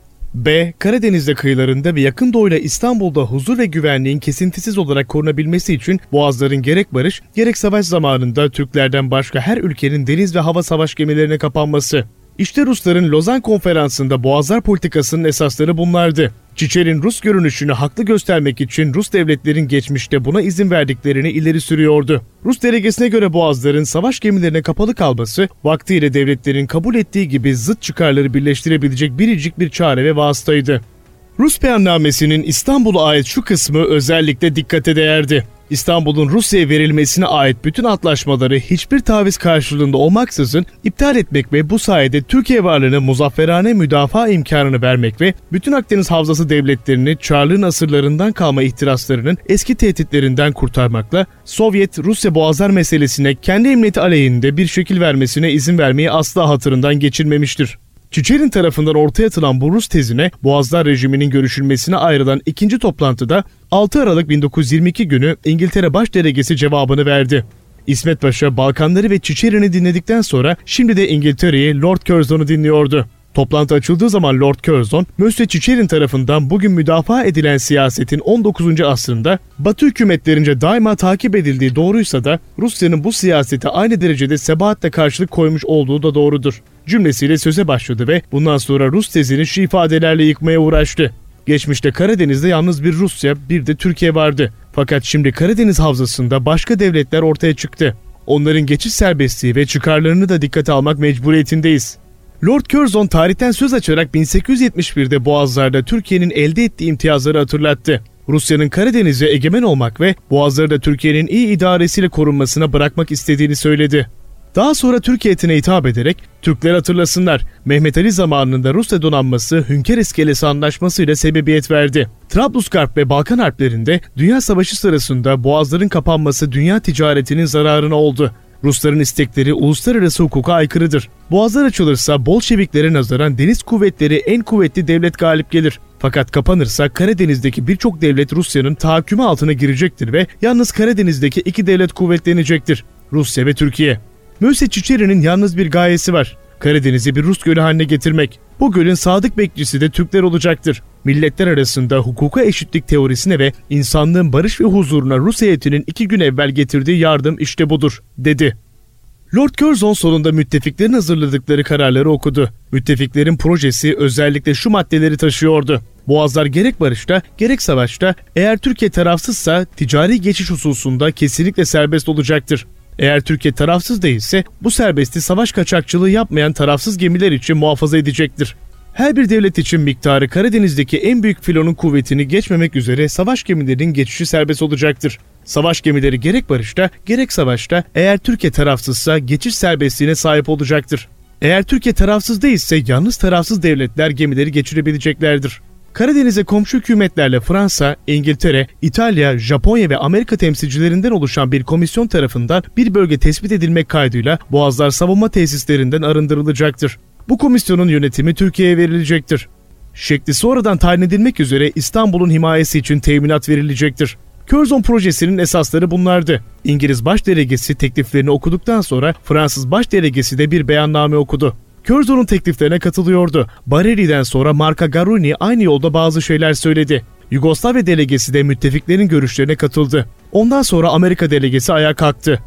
B. Karadeniz'de kıyılarında ve yakın doğuyla İstanbul'da huzur ve güvenliğin kesintisiz olarak korunabilmesi için boğazların gerek barış, gerek savaş zamanında Türklerden başka her ülkenin deniz ve hava savaş gemilerine kapanması. İşte Rusların Lozan Konferansı'nda boğazlar politikasının esasları bunlardı. Çiçerin Rus görünüşünü haklı göstermek için Rus devletlerin geçmişte buna izin verdiklerini ileri sürüyordu. Rus delegesine göre boğazların savaş gemilerine kapalı kalması, vaktiyle devletlerin kabul ettiği gibi zıt çıkarları birleştirebilecek biricik bir çare ve vasıtaydı. Rus beyannamesinin İstanbul'a ait şu kısmı özellikle dikkate değerdi. İstanbul'un Rusya'ya verilmesine ait bütün antlaşmaları hiçbir taviz karşılığında olmaksızın iptal etmek ve bu sayede Türkiye varlığına muzafferane müdafaa imkanını vermek ve bütün Akdeniz Havzası devletlerini Çarlığın asırlarından kalma ihtiraslarının eski tehditlerinden kurtarmakla Sovyet-Rusya boğazlar meselesine kendi emniyeti aleyhinde bir şekil vermesine izin vermeyi asla hatırından geçirmemiştir. Çiçerin tarafından ortaya atılan bu Rus tezine Boğazlar rejiminin görüşülmesine ayrılan ikinci toplantıda 6 Aralık 1922 günü İngiltere Başdelegesi cevabını verdi. İsmet Paşa Balkanları ve Çiçerin'i dinledikten sonra şimdi de İngiltere'yi Lord Curzon'u dinliyordu. Toplantı açıldığı zaman Lord Curzon, Monsieur Çiçerin tarafından bugün müdafaa edilen siyasetin 19. asrında Batı hükümetlerince daima takip edildiği doğruysa da Rusya'nın bu siyasete aynı derecede sebahatle karşılık koymuş olduğu da doğrudur cümlesiyle söze başladı ve bundan sonra Rus tezini şu ifadelerle yıkmaya uğraştı. Geçmişte Karadeniz'de yalnız bir Rusya, bir de Türkiye vardı. Fakat şimdi Karadeniz havzasında başka devletler ortaya çıktı. Onların geçiş serbestliği ve çıkarlarını da dikkate almak mecburiyetindeyiz. Lord Curzon tarihten söz açarak 1871'de Boğazlar'da Türkiye'nin elde ettiği imtiyazları hatırlattı. Rusya'nın Karadeniz'e egemen olmak ve Boğazları da Türkiye'nin iyi idaresiyle korunmasına bırakmak istediğini söyledi. Daha sonra Türk heyetine hitap ederek Türkler hatırlasınlar, Mehmet Ali zamanında Rusya donanması Hünkar İskelesi Anlaşması'yla sebebiyet verdi. Trablusgarp ve Balkan Harplerinde Dünya Savaşı sırasında boğazların kapanması dünya ticaretinin zararına oldu. Rusların istekleri uluslararası hukuka aykırıdır. Boğazlar açılırsa Bolşeviklere nazaran deniz kuvvetleri en kuvvetli devlet galip gelir. Fakat kapanırsa Karadeniz'deki birçok devlet Rusya'nın tahakkümü altına girecektir ve yalnız Karadeniz'deki iki devlet kuvvetlenecektir. Rusya ve Türkiye. Monsieur Çiçerin'in yalnız bir gayesi var. Karadeniz'i bir Rus gölü haline getirmek. Bu gölün sadık bekçisi de Türkler olacaktır. Milletler arasında hukuka eşitlik teorisine ve insanlığın barış ve huzuruna Rus heyetinin 2 gün evvel getirdiği yardım işte budur, dedi. Lord Curzon sonunda müttefiklerin hazırladıkları kararları okudu. Müttefiklerin projesi özellikle şu maddeleri taşıyordu. Boğazlar gerek barışta gerek savaşta eğer Türkiye tarafsızsa ticari geçiş hususunda kesinlikle serbest olacaktır. Eğer Türkiye tarafsız değilse bu serbestliği savaş kaçakçılığı yapmayan tarafsız gemiler için muhafaza edecektir. Her bir devlet için miktarı Karadeniz'deki en büyük filonun kuvvetini geçmemek üzere savaş gemilerinin geçişi serbest olacaktır. Savaş gemileri gerek barışta gerek savaşta eğer Türkiye tarafsızsa geçiş serbestliğine sahip olacaktır. Eğer Türkiye tarafsız değilse yalnız tarafsız devletler gemileri geçirebileceklerdir. Karadeniz'e komşu hükümetlerle Fransa, İngiltere, İtalya, Japonya ve Amerika temsilcilerinden oluşan bir komisyon tarafından bir bölge tespit edilmek kaydıyla Boğazlar savunma tesislerinden arındırılacaktır. Bu komisyonun yönetimi Türkiye'ye verilecektir. Şekli sonradan tayin edilmek üzere İstanbul'un himayesi için teminat verilecektir. Curzon projesinin esasları bunlardı. İngiliz başdelegesi tekliflerini okuduktan sonra Fransız başdelegesi de bir beyanname okudu. Curzon'un tekliflerine katılıyordu. Barelli'den sonra Marca Garuni aynı yolda bazı şeyler söyledi. Yugoslavya delegesi de müttefiklerin görüşlerine katıldı. Ondan sonra Amerika delegesi ayağa kalktı.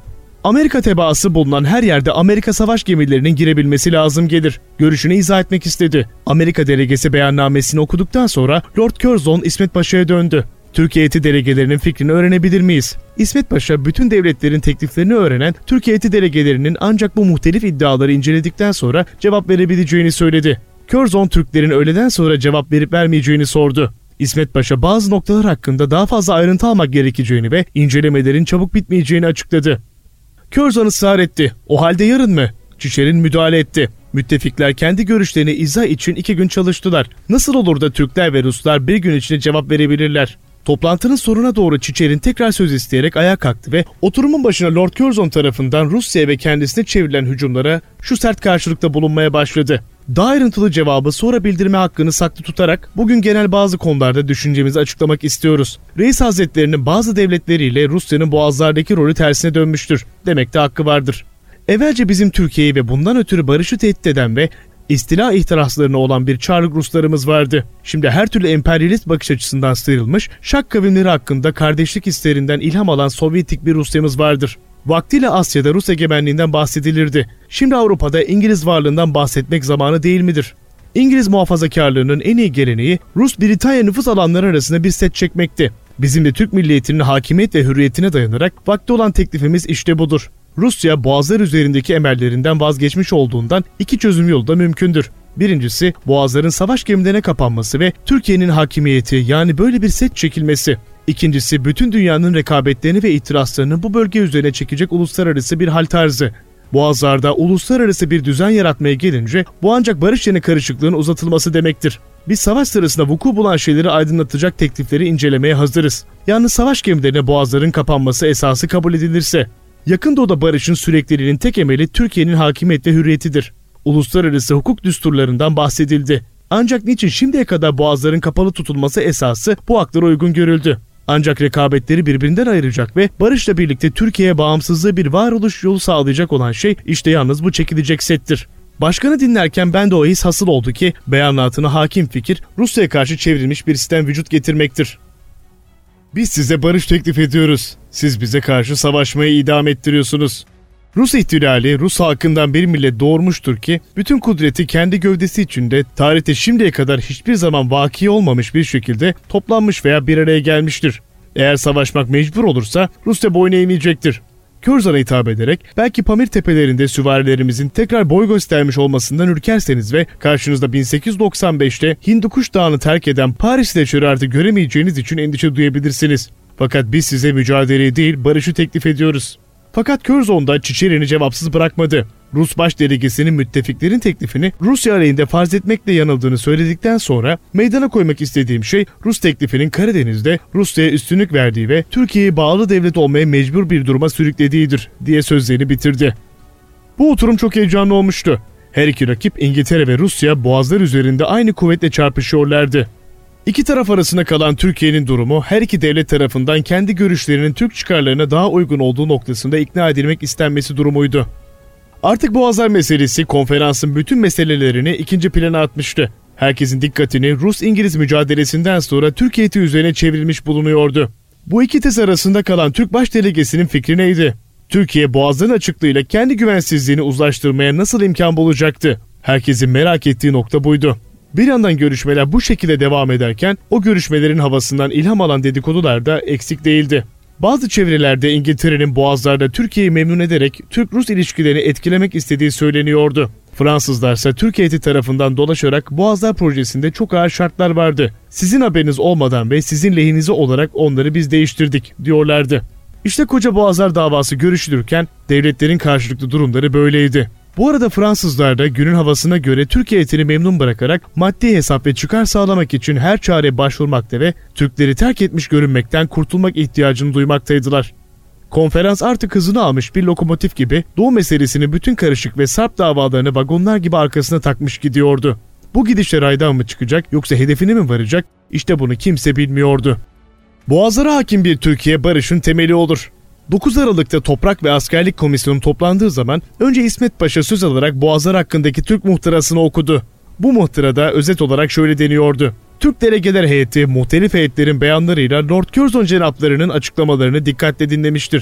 Amerika tebaası bulunan her yerde Amerika savaş gemilerinin girebilmesi lazım gelir. Görüşünü izah etmek istedi. Amerika delegesi beyannamesini okuduktan sonra Lord Curzon İsmet Paşa'ya döndü. Türkiye heyeti delegelerinin fikrini öğrenebilir miyiz? İsmet Paşa bütün devletlerin tekliflerini öğrenen Türkiye heyeti delegelerinin ancak bu muhtelif iddiaları inceledikten sonra cevap verebileceğini söyledi. Curzon Türklerin öğleden sonra cevap verip vermeyeceğini sordu. İsmet Paşa bazı noktalar hakkında daha fazla ayrıntı almak gerekeceğini ve incelemelerin çabuk bitmeyeceğini açıkladı. Curzon ısrar etti. O halde yarın mı? Çiçer'in müdahale etti. Müttefikler kendi görüşlerini izah için 2 gün çalıştılar. Nasıl olur da Türkler ve Ruslar bir gün içinde cevap verebilirler? Toplantının sonuna doğru Çiçer'in tekrar söz isteyerek ayağa kalktı ve oturumun başına Lord Curzon tarafından Rusya'ya ve kendisine çevrilen hücumlara şu sert karşılıkta bulunmaya başladı. Daha ayrıntılı cevabı sonra bildirme hakkını saklı tutarak bugün genel bazı konularda düşüncemizi açıklamak istiyoruz. Reis Hazretlerinin bazı devletleriyle Rusya'nın boğazlardaki rolü tersine dönmüştür. Demekte hakkı vardır. Evvelce bizim Türkiye'yi ve bundan ötürü barışı tehdit eden ve istila ihtiraslarına olan bir çarlık Ruslarımız vardı. Şimdi her türlü emperyalist bakış açısından sıyrılmış, Şak kavimleri hakkında kardeşlik hislerinden ilham alan Sovyetik bir Rusya'mız vardır. Vaktiyle Asya'da Rus egemenliğinden bahsedilirdi. Şimdi Avrupa'da İngiliz varlığından bahsetmek zamanı değil midir? İngiliz muhafazakarlığının en iyi geleneği Rus-Britanya nüfus alanları arasında bir set çekmekti. Bizim de Türk milliyetinin hakimiyet ve hürriyetine dayanarak vakti olan teklifimiz işte budur. Rusya boğazlar üzerindeki emellerinden vazgeçmiş olduğundan 2 çözüm yolu da mümkündür. Birincisi boğazların savaş gemilerine kapanması ve Türkiye'nin hakimiyeti yani böyle bir set çekilmesi. İkincisi bütün dünyanın rekabetlerini ve itirazlarını bu bölge üzerine çekecek uluslararası bir hal tarzı. Boğazlarda uluslararası bir düzen yaratmaya gelince bu ancak barış yerine karışıklığın uzatılması demektir. Biz savaş sırasında vuku bulan şeyleri aydınlatacak teklifleri incelemeye hazırız. Yalnız savaş gemilerine boğazların kapanması esası kabul edilirse. Yakın Doğu'da barışın sürekliliğinin tek emeli Türkiye'nin hakimiyet ve hürriyetidir. Uluslararası hukuk düsturlarından bahsedildi. Ancak niçin şimdiye kadar boğazların kapalı tutulması esası bu haklara uygun görüldü? Ancak rekabetleri birbirinden ayıracak ve barışla birlikte Türkiye'ye bağımsızlığı bir varoluş yolu sağlayacak olan şey işte yalnız bu çekilecek settir. Başkanı dinlerken ben de o his hasıl oldu ki beyanatına hakim fikir Rusya'ya karşı çevrilmiş bir sistem vücut getirmektir. Biz size barış teklif ediyoruz. Siz bize karşı savaşmayı idam ettiriyorsunuz. Rus ihtilali Rus halkından bir millet doğurmuştur ki bütün kudreti kendi gövdesi içinde tarihte şimdiye kadar hiçbir zaman vaki olmamış bir şekilde toplanmış veya bir araya gelmiştir. Eğer savaşmak mecbur olursa Rusya boyun eğmeyecektir. Curzon'a hitap ederek belki Pamir tepelerinde süvarilerimizin tekrar boy göstermiş olmasından ürkerseniz ve karşınızda 1895'te Hindukuş Dağı'nı terk eden Paris'te şerartı göremeyeceğiniz için endişe duyabilirsiniz. Fakat biz size mücadeleyi değil barışı teklif ediyoruz. Fakat Curzon da Çiçerin'i cevapsız bırakmadı. Rus baş delegesinin müttefiklerin teklifini Rusya aleyhinde farz etmekle yanıldığını söyledikten sonra meydana koymak istediğim şey Rus teklifinin Karadeniz'de Rusya'ya üstünlük verdiği ve Türkiye'yi bağlı devlet olmaya mecbur bir duruma sürüklediğidir diye sözlerini bitirdi. Bu oturum çok heyecanlı olmuştu. Her iki rakip İngiltere ve Rusya boğazlar üzerinde aynı kuvvetle çarpışıyorlardı. İki taraf arasında kalan Türkiye'nin durumu her iki devlet tarafından kendi görüşlerinin Türk çıkarlarına daha uygun olduğu noktasında ikna edilmek istenmesi durumuydu. Artık Boğazlar meselesi konferansın bütün meselelerini ikinci plana atmıştı. Herkesin dikkatini Rus-İngiliz mücadelesinden sonra Türkiye üzerine çevrilmiş bulunuyordu. Bu iki tez arasında kalan Türk baş delegesinin fikri neydi? Türkiye boğazların açıklığıyla kendi güvensizliğini uzlaştırmaya nasıl imkan bulacaktı? Herkesin merak ettiği nokta buydu. Bir yandan görüşmeler bu şekilde devam ederken o görüşmelerin havasından ilham alan dedikodular da eksik değildi. Bazı çevrelerde İngiltere'nin boğazlarda Türkiye'yi memnun ederek Türk-Rus ilişkilerini etkilemek istediği söyleniyordu. Fransızlar ise Türkiye tarafından dolaşarak Boğazlar projesinde çok ağır şartlar vardı. Sizin haberiniz olmadan ve sizin lehinize olarak onları biz değiştirdik diyorlardı. İşte koca Boğazlar davası görüşülürken devletlerin karşılıklı durumları böyleydi. Bu arada Fransızlar da günün havasına göre Türkiye heyetini memnun bırakarak maddi hesap ve çıkar sağlamak için her çareye başvurmakta ve Türkleri terk etmiş görünmekten kurtulmak ihtiyacını duymaktaydılar. Konferans artık hızını almış bir lokomotif gibi Doğu meselesini bütün karışık ve sarp davalarını vagonlar gibi arkasına takmış gidiyordu. Bu gidişle raydan mı çıkacak yoksa hedefine mi varacak? İşte bunu kimse bilmiyordu. Boğazlara hakim bir Türkiye barışın temeli olur. 9 Aralık'ta Toprak ve Askerlik Komisyonu toplandığı zaman önce İsmet Paşa söz alarak Boğazlar hakkındaki Türk muhtırasını okudu. Bu muhtırada özet olarak şöyle deniyordu. Türk delegeler heyeti muhtelif heyetlerin beyanlarıyla Lord Curzon cenaplarının açıklamalarını dikkatle dinlemiştir.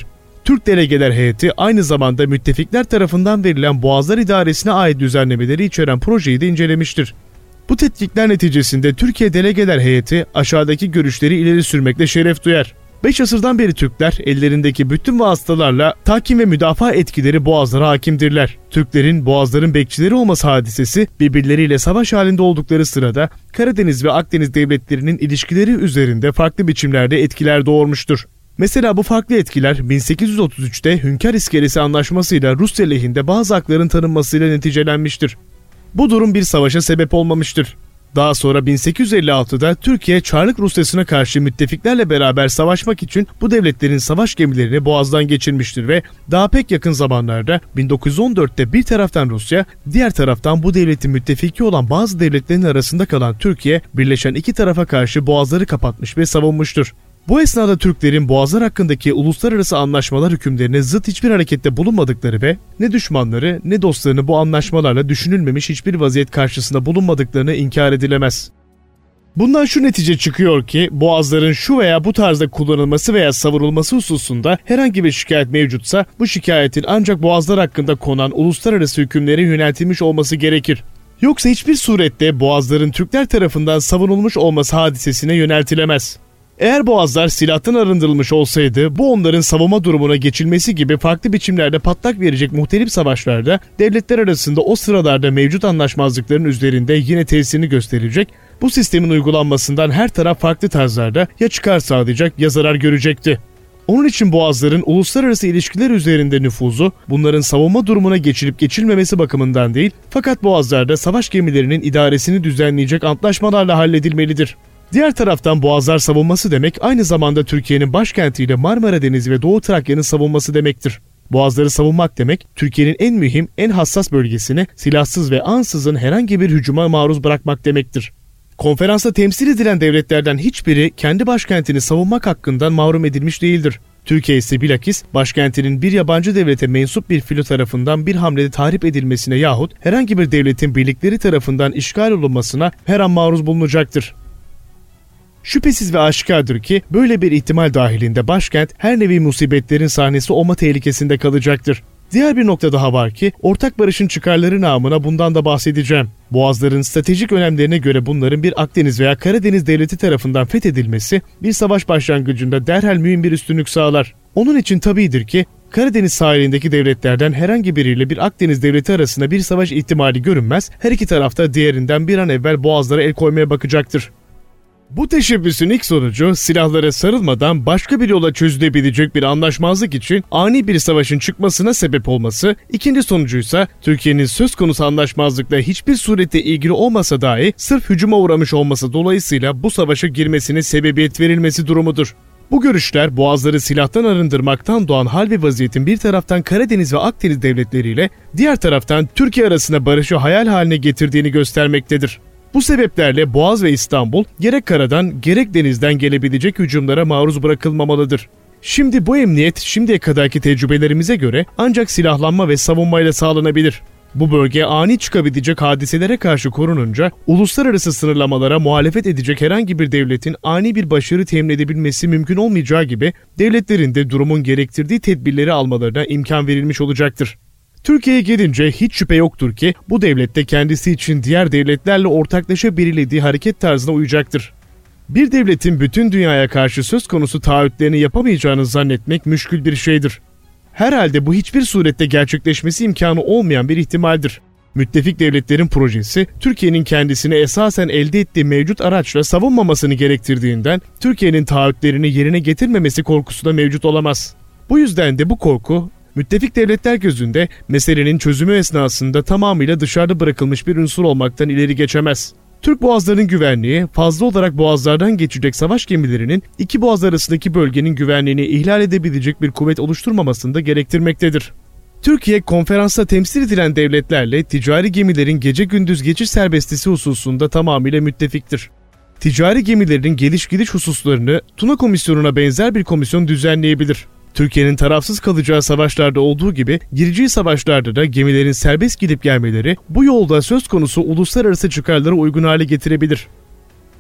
Türk delegeler heyeti aynı zamanda müttefikler tarafından verilen Boğazlar İdaresi'ne ait düzenlemeleri içeren projeyi de incelemiştir. Bu tetkikler neticesinde Türkiye Delegeler Heyeti aşağıdaki görüşleri ileri sürmekle şeref duyar. 5 asırdan beri Türkler ellerindeki bütün vasıtalarla tahkim ve müdafaa etkileri boğazlara hakimdirler. Türklerin boğazların bekçileri olması hadisesi birbirleriyle savaş halinde oldukları sırada Karadeniz ve Akdeniz devletlerinin ilişkileri üzerinde farklı biçimlerde etkiler doğurmuştur. Mesela bu farklı etkiler 1833'te Hünkar İskelesi Anlaşması'yla Rusya lehinde bazı hakların tanınmasıyla neticelenmiştir. Bu durum bir savaşa sebep olmamıştır. Daha sonra 1856'da Türkiye Çarlık Rusyası'na karşı müttefiklerle beraber savaşmak için bu devletlerin savaş gemilerini boğazdan geçirmiştir ve daha pek yakın zamanlarda 1914'te bir taraftan Rusya, diğer taraftan bu devletin müttefiki olan bazı devletlerin arasında kalan Türkiye, birleşen iki tarafa karşı boğazları kapatmış ve savunmuştur. Bu esnada Türklerin boğazlar hakkındaki uluslararası anlaşmalar hükümlerine zıt hiçbir harekette bulunmadıkları ve ne düşmanları ne dostlarını bu anlaşmalarla düşünülmemiş hiçbir vaziyet karşısında bulunmadıklarını inkar edilemez. Bundan şu netice çıkıyor ki boğazların şu veya bu tarzda kullanılması veya savurulması hususunda herhangi bir şikayet mevcutsa bu şikayetin ancak boğazlar hakkında konan uluslararası hükümlere yöneltilmiş olması gerekir. Yoksa hiçbir surette boğazların Türkler tarafından savunulmuş olması hadisesine yöneltilemez. Eğer boğazlar silahtan arındırılmış olsaydı bu onların savunma durumuna geçilmesi gibi farklı biçimlerde patlak verecek muhtelif savaşlarda devletler arasında o sıralarda mevcut anlaşmazlıkların üzerinde yine tesirini gösterecek, bu sistemin uygulanmasından her taraf farklı tarzlarda ya çıkar sağlayacak ya zarar görecekti. Onun için boğazların uluslararası ilişkiler üzerinde nüfuzu bunların savunma durumuna geçilip geçilmemesi bakımından değil, fakat boğazlarda savaş gemilerinin idaresini düzenleyecek antlaşmalarla halledilmelidir. Diğer taraftan boğazlar savunması demek aynı zamanda Türkiye'nin başkentiyle Marmara Denizi ve Doğu Trakya'nın savunması demektir. Boğazları savunmak demek Türkiye'nin en mühim, en hassas bölgesini silahsız ve ansızın herhangi bir hücuma maruz bırakmak demektir. Konferansta temsil edilen devletlerden hiçbiri kendi başkentini savunmak hakkından mahrum edilmiş değildir. Türkiye ise bilakis başkentinin bir yabancı devlete mensup bir filo tarafından bir hamlede tahrip edilmesine yahut herhangi bir devletin birlikleri tarafından işgal olunmasına her an maruz bulunacaktır. Şüphesiz ve aşikardır ki böyle bir ihtimal dahilinde başkent her nevi musibetlerin sahnesi olma tehlikesinde kalacaktır. Diğer bir nokta daha var ki ortak barışın çıkarları namına bundan da bahsedeceğim. Boğazların stratejik önemlerine göre bunların bir Akdeniz veya Karadeniz devleti tarafından fethedilmesi bir savaş başlangıcında derhal mühim bir üstünlük sağlar. Onun için tabidir ki Karadeniz sahilindeki devletlerden herhangi biriyle bir Akdeniz devleti arasında bir savaş ihtimali görünmez, her iki tarafta diğerinden bir an evvel boğazlara el koymaya bakacaktır. Bu teşebbüsün ilk sonucu silahlara sarılmadan başka bir yola çözülebilecek bir anlaşmazlık için ani bir savaşın çıkmasına sebep olması, ikinci sonucuysa Türkiye'nin söz konusu anlaşmazlıkla hiçbir surette ilgili olmasa dahi sırf hücuma uğramış olması dolayısıyla bu savaşa girmesine sebebiyet verilmesi durumudur. Bu görüşler boğazları silahtan arındırmaktan doğan hal ve vaziyetin bir taraftan Karadeniz ve Akdeniz devletleriyle diğer taraftan Türkiye arasında barışı hayal haline getirdiğini göstermektedir. Bu sebeplerle Boğaz ve İstanbul gerek karadan gerek denizden gelebilecek hücumlara maruz bırakılmamalıdır. Şimdi bu emniyet şimdiye kadarki tecrübelerimize göre ancak silahlanma ve savunmayla sağlanabilir. Bu bölge ani çıkabilecek hadiselere karşı korununca uluslararası sınırlamalara muhalefet edecek herhangi bir devletin ani bir başarı temin edebilmesi mümkün olmayacağı gibi devletlerin de durumun gerektirdiği tedbirleri almalarına imkan verilmiş olacaktır. Türkiye'ye gelince hiç şüphe yoktur ki bu devlet de kendisi için diğer devletlerle ortaklaşa belirlediği hareket tarzına uyacaktır. Bir devletin bütün dünyaya karşı söz konusu taahhütlerini yapamayacağını zannetmek müşkül bir şeydir. Herhalde bu hiçbir surette gerçekleşmesi imkanı olmayan bir ihtimaldir. Müttefik devletlerin projesi, Türkiye'nin kendisine esasen elde ettiği mevcut araçla savunmamasını gerektirdiğinden Türkiye'nin taahhütlerini yerine getirmemesi korkusu da mevcut olamaz. Bu yüzden de bu korku, müttefik devletler gözünde meselenin çözümü esnasında tamamıyla dışarıda bırakılmış bir unsur olmaktan ileri geçemez. Türk boğazlarının güvenliği, fazla olarak boğazlardan geçecek savaş gemilerinin iki boğaz arasındaki bölgenin güvenliğini ihlal edebilecek bir kuvvet oluşturmamasını da gerektirmektedir. Türkiye, konferansta temsil edilen devletlerle ticari gemilerin gece gündüz geçiş serbestisi hususunda tamamıyla müttefiktir. Ticari gemilerin geliş gidiş hususlarını Tuna Komisyonu'na benzer bir komisyon düzenleyebilir. Türkiye'nin tarafsız kalacağı savaşlarda olduğu gibi gireceği savaşlarda da gemilerin serbest gidip gelmeleri bu yolda söz konusu uluslararası çıkarlara uygun hale getirebilir.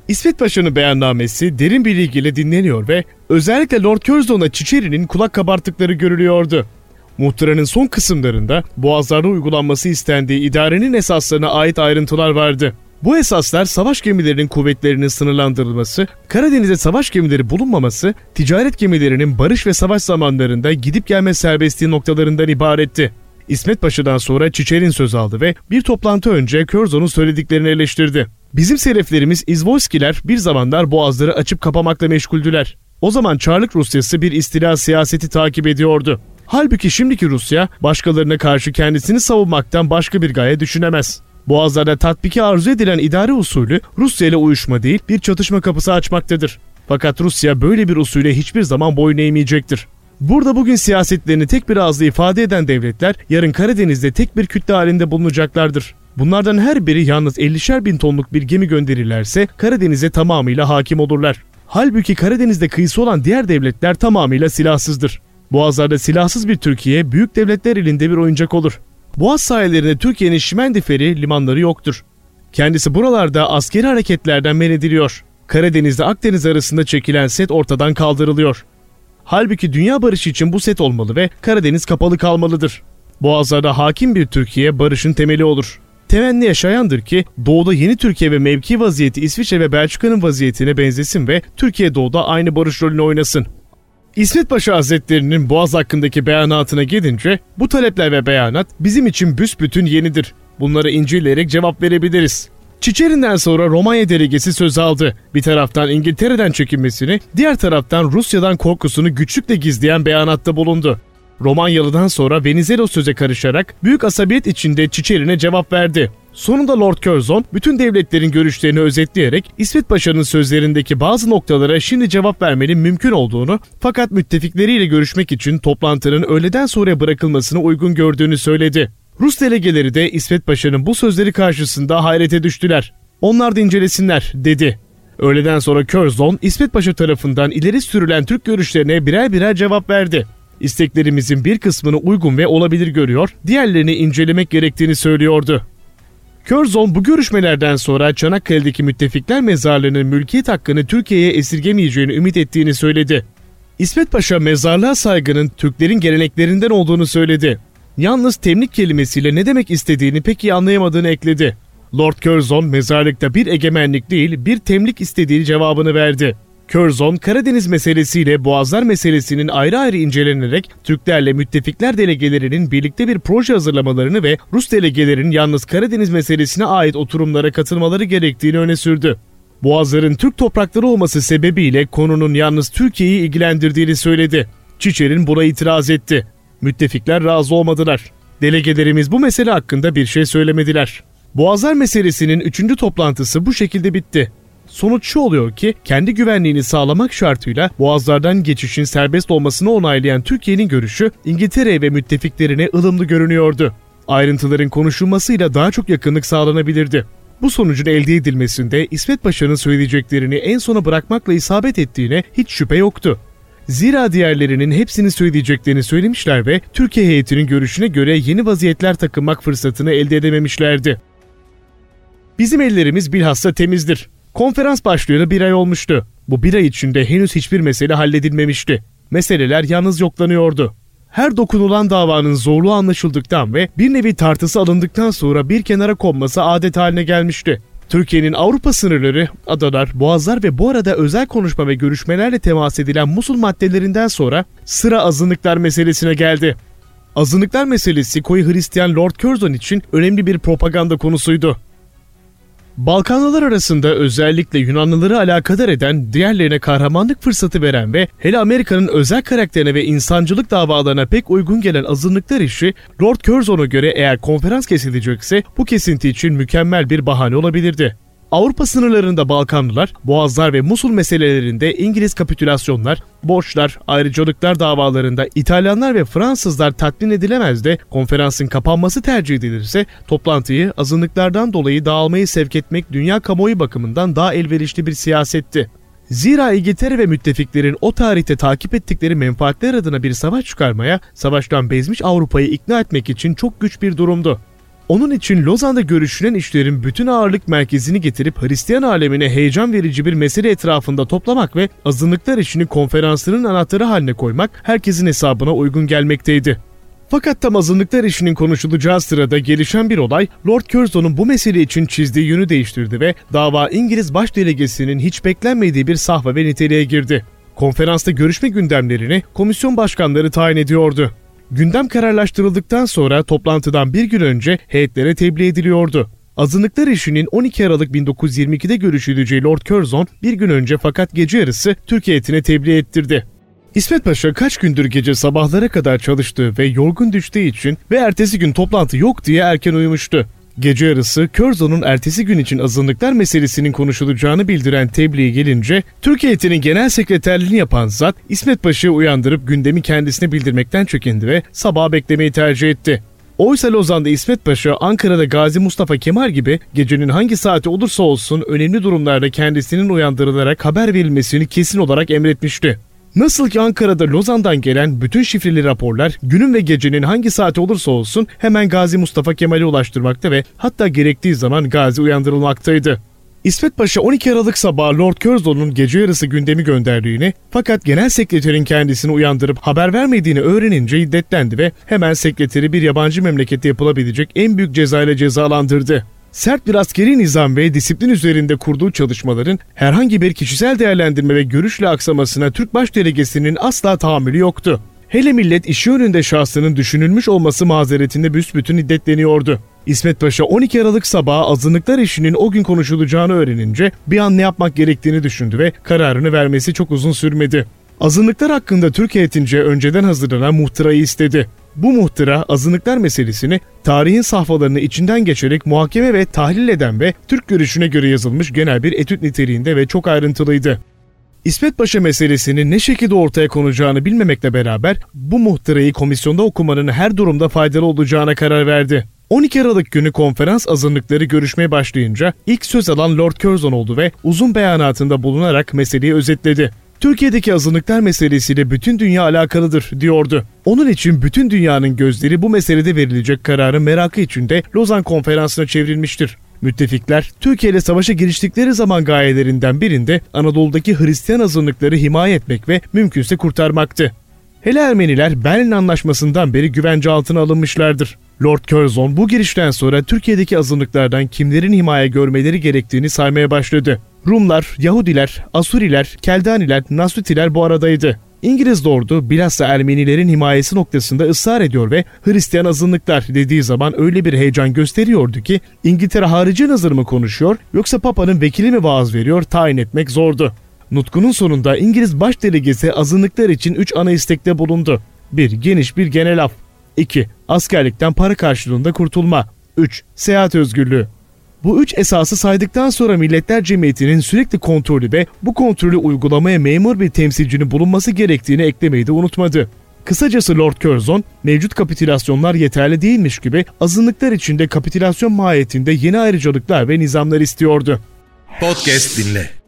İsmet Paşa'nın beyannamesi derin bir ilgiyle dinleniyor ve özellikle Lord Curzon'a Çiçeri'nin kulak kabarttıkları görülüyordu. Muhtıranın son kısımlarında boğazlarda uygulanması istendiği idarenin esaslarına ait ayrıntılar vardı. Bu esaslar savaş gemilerinin kuvvetlerinin sınırlandırılması, Karadeniz'de savaş gemileri bulunmaması, ticaret gemilerinin barış ve savaş zamanlarında gidip gelme serbestliği noktalarından ibaretti. İsmet Paşa'dan sonra Çiçer'in söz aldı ve bir toplantı önce Curzon'un söylediklerini eleştirdi. Bizim seleflerimiz İzvolskiler bir zamanlar boğazları açıp kapamakla meşguldüler. O zaman Çarlık Rusyası bir istila siyaseti takip ediyordu. Halbuki şimdiki Rusya başkalarına karşı kendisini savunmaktan başka bir gaye düşünemez. Boğazlarda tatbiki arzu edilen idare usulü Rusya ile uyuşma değil bir çatışma kapısı açmaktadır. Fakat Rusya böyle bir usule hiçbir zaman boyun eğmeyecektir. Burada bugün siyasetlerini tek bir ağızla ifade eden devletler yarın Karadeniz'de tek bir kütle halinde bulunacaklardır. Bunlardan her biri yalnız 50'şer bin tonluk bir gemi gönderirlerse Karadeniz'e tamamıyla hakim olurlar. Halbuki Karadeniz'de kıyısı olan diğer devletler tamamıyla silahsızdır. Boğazlarda silahsız bir Türkiye büyük devletler elinde bir oyuncak olur. Boğaz sahillerinde Türkiye'nin şimendiferi limanları yoktur. Kendisi buralarda askeri hareketlerden men ediliyor. Karadeniz'de Akdeniz arasında çekilen set ortadan kaldırılıyor. Halbuki dünya barışı için bu set olmalı ve Karadeniz kapalı kalmalıdır. Boğazlarda hakim bir Türkiye barışın temeli olur. Temenni yaşayandır ki doğuda yeni Türkiye ve mevki vaziyeti İsviçre ve Belçika'nın vaziyetine benzesin ve Türkiye doğuda aynı barış rolünü oynasın. İsmet Paşa Hazretleri'nin Boğaz hakkındaki beyanatına gelince bu talepler ve beyanat bizim için büsbütün yenidir. Bunları inceleyerek cevap verebiliriz. Çiçeri'nden sonra Romanya delegesi söz aldı. Bir taraftan İngiltere'den çekinmesini, diğer taraftan Rusya'dan korkusunu güçlükle gizleyen beyanatta bulundu. Romanyalı'dan sonra Venizelos söze karışarak büyük asabiyet içinde Çiçeri'ne cevap verdi. Sonunda Lord Curzon bütün devletlerin görüşlerini özetleyerek İsmet Paşa'nın sözlerindeki bazı noktalara şimdi cevap vermenin mümkün olduğunu fakat müttefikleriyle görüşmek için toplantının öğleden sonra bırakılmasını uygun gördüğünü söyledi. Rus delegeleri de İsmet Paşa'nın bu sözleri karşısında hayrete düştüler. Onlar da incelesinler dedi. Öğleden sonra Curzon, İsmet Paşa tarafından ileri sürülen Türk görüşlerine birer birer cevap verdi. İsteklerimizin bir kısmını uygun ve olabilir görüyor, diğerlerini incelemek gerektiğini söylüyordu. Curzon bu görüşmelerden sonra Çanakkale'deki müttefikler mezarlarının mülkiyet hakkını Türkiye'ye esirgemeyeceğini ümit ettiğini söyledi. İsmet Paşa mezarlığa saygının Türklerin geleneklerinden olduğunu söyledi. Yalnız temlik kelimesiyle ne demek istediğini pek iyi anlayamadığını ekledi. Lord Curzon mezarlıkta bir egemenlik değil bir temlik istediği cevabını verdi. Curzon, Karadeniz meselesiyle Boğazlar meselesinin ayrı ayrı incelenerek Türklerle müttefikler delegelerinin birlikte bir proje hazırlamalarını ve Rus delegelerinin yalnız Karadeniz meselesine ait oturumlara katılmaları gerektiğini öne sürdü. Boğazların Türk toprakları olması sebebiyle konunun yalnız Türkiye'yi ilgilendirdiğini söyledi. Çiçer'in buna itiraz etti. Müttefikler razı olmadılar. Delegelerimiz bu mesele hakkında bir şey söylemediler. Boğazlar meselesinin 3. toplantısı bu şekilde bitti. Sonuç şu oluyor ki kendi güvenliğini sağlamak şartıyla boğazlardan geçişin serbest olmasını onaylayan Türkiye'nin görüşü İngiltere ve müttefiklerine ılımlı görünüyordu. Ayrıntıların konuşulmasıyla daha çok yakınlık sağlanabilirdi. Bu sonucun elde edilmesinde İsmet Paşa'nın söyleyeceklerini en sona bırakmakla isabet ettiğine hiç şüphe yoktu. Zira diğerlerinin hepsini söyleyeceklerini söylemişler ve Türkiye heyetinin görüşüne göre yeni vaziyetler takınmak fırsatını elde edememişlerdi. Bizim ellerimiz bilhassa temizdir. Konferans başlayalı 1 ay olmuştu. Bu 1 ay içinde henüz hiçbir mesele halledilmemişti. Meseleler yalnız yoklanıyordu. Her dokunulan davanın zorluğu anlaşıldıktan ve bir nevi tartısı alındıktan sonra bir kenara konması adet haline gelmişti. Türkiye'nin Avrupa sınırları, adalar, boğazlar ve bu arada özel konuşma ve görüşmelerle temas edilen Musul maddelerinden sonra sıra azınlıklar meselesine geldi. Azınlıklar meselesi koyu Hristiyan Lord Curzon için önemli bir propaganda konusuydu. Balkanlılar arasında özellikle Yunanlıları alakadar eden, diğerlerine kahramanlık fırsatı veren ve hele Amerika'nın özel karakterine ve insancılık davalarına pek uygun gelen azınlıklar işi, Lord Curzon'a göre eğer konferans kesilecekse bu kesinti için mükemmel bir bahane olabilirdi. Avrupa sınırlarında Balkanlılar, Boğazlar ve Musul meselelerinde İngiliz kapitülasyonlar, borçlar, ayrıcalıklar davalarında İtalyanlar ve Fransızlar tatmin edilemez de konferansın kapanması tercih edilirse toplantıyı azınlıklardan dolayı dağılmayı sevk etmek dünya kamuoyu bakımından daha elverişli bir siyasetti. Zira İngiltere ve müttefiklerin o tarihte takip ettikleri menfaatler adına bir savaş çıkarmaya, savaştan bezmiş Avrupa'yı ikna etmek için çok güç bir durumdu. Onun için Lozan'da görüşülen işlerin bütün ağırlık merkezini getirip Hristiyan alemine heyecan verici bir mesele etrafında toplamak ve azınlıklar işini konferansının anahtarı haline koymak herkesin hesabına uygun gelmekteydi. Fakat tam azınlıklar işinin konuşulacağı sırada gelişen bir olay Lord Curzon'un bu mesele için çizdiği yönü değiştirdi ve dava İngiliz Başdelegesinin hiç beklenmediği bir sahva ve niteliğe girdi. Konferansta görüşme gündemlerini komisyon başkanları tayin ediyordu. Gündem kararlaştırıldıktan sonra toplantıdan bir gün önce heyetlere tebliğ ediliyordu. Azınlıklar işinin 12 Aralık 1922'de görüşüleceği Lord Curzon bir gün önce fakat gece yarısı Türk heyetine tebliğ ettirdi. İsmet Paşa kaç gündür gece sabahlara kadar çalıştığı ve yorgun düştüğü için ve ertesi gün toplantı yok diye erken uyumuştu. Gece yarısı Curzon'un ertesi gün için azınlıklar meselesinin konuşulacağını bildiren tebliğ gelince Türk heyetinin genel sekreterliğini yapan zat İsmet Paşa'yı uyandırıp gündemi kendisine bildirmekten çekindi ve sabaha beklemeyi tercih etti. Oysa Lozan'da İsmet Paşa, Ankara'da Gazi Mustafa Kemal gibi gecenin hangi saati olursa olsun önemli durumlarda kendisinin uyandırılarak haber verilmesini kesin olarak emretmişti. Nasıl ki Ankara'da Lozan'dan gelen bütün şifreli raporlar günün ve gecenin hangi saati olursa olsun hemen Gazi Mustafa Kemal'e ulaştırmakta ve hatta gerektiği zaman Gazi uyandırılmaktaydı. İsmet Paşa 12 Aralık sabahı Lord Curzon'un gece yarısı gündemi gönderdiğini fakat genel sekreterin kendisini uyandırıp haber vermediğini öğrenince hiddetlendi ve hemen sekreteri bir yabancı memlekette yapılabilecek en büyük cezayla cezalandırdı. Sert bir askeri nizam ve disiplin üzerinde kurduğu çalışmaların herhangi bir kişisel değerlendirme ve görüşle aksamasına Türk Başdelegesinin asla tahammülü yoktu. Hele millet işi önünde şahsının düşünülmüş olması mazeretinde büsbütün hiddetleniyordu. İsmet Paşa 12 Aralık sabahı azınlıklar işinin o gün konuşulacağını öğrenince bir an ne yapmak gerektiğini düşündü ve kararını vermesi çok uzun sürmedi. Azınlıklar hakkında Türk heyetince önceden hazırlanan muhtırayı istedi. Bu muhtıra azınlıklar meselesini tarihin safhalarını içinden geçerek muhakeme ve tahlil eden ve Türk görüşüne göre yazılmış genel bir etüt niteliğinde ve çok ayrıntılıydı. İsmet Paşa meselesinin ne şekilde ortaya konacağını bilmemekle beraber bu muhtırayı komisyonda okumanın her durumda faydalı olacağına karar verdi. 12 Aralık günü konferans azınlıkları görüşmeye başlayınca ilk söz alan Lord Curzon oldu ve uzun beyanatında bulunarak meseleyi özetledi. Türkiye'deki azınlıklar meselesiyle bütün dünya alakalıdır diyordu. Onun için bütün dünyanın gözleri bu meselede verilecek kararın merakı içinde Lozan Konferansı'na çevrilmiştir. Müttefikler Türkiye ile savaşa giriştikleri zaman gayelerinden birinde Anadolu'daki Hristiyan azınlıkları himaye etmek ve mümkünse kurtarmaktı. Hele Ermeniler Berlin Anlaşması'ndan beri güvence altına alınmışlardır. Lord Curzon bu girişten sonra Türkiye'deki azınlıklardan kimlerin himaye görmeleri gerektiğini saymaya başladı. Rumlar, Yahudiler, Asuriler, Keldaniler, Nasutiler bu aradaydı. İngiliz ordu bilhassa Ermenilerin himayesi noktasında ısrar ediyor ve Hristiyan azınlıklar dediği zaman öyle bir heyecan gösteriyordu ki İngiltere harici nazır mı konuşuyor yoksa Papa'nın vekili mi vaaz veriyor tayin etmek zordu. Nutkunun sonunda İngiliz Başdelegesi azınlıklar için 3 ana istekte bulundu. 1. Geniş bir genel af. 2. Askerlikten para karşılığında kurtulma. 3. Seyahat özgürlüğü. Bu 3 esası saydıktan sonra Milletler Cemiyeti'nin sürekli kontrolü ve bu kontrolü uygulamaya memur bir temsilcinin bulunması gerektiğini eklemeyi de unutmadı. Kısacası Lord Curzon, mevcut kapitülasyonlar yeterli değilmiş gibi azınlıklar içinde kapitülasyon mahiyetinde yeni ayrıcalıklar ve nizamlar istiyordu. Podcast dinle.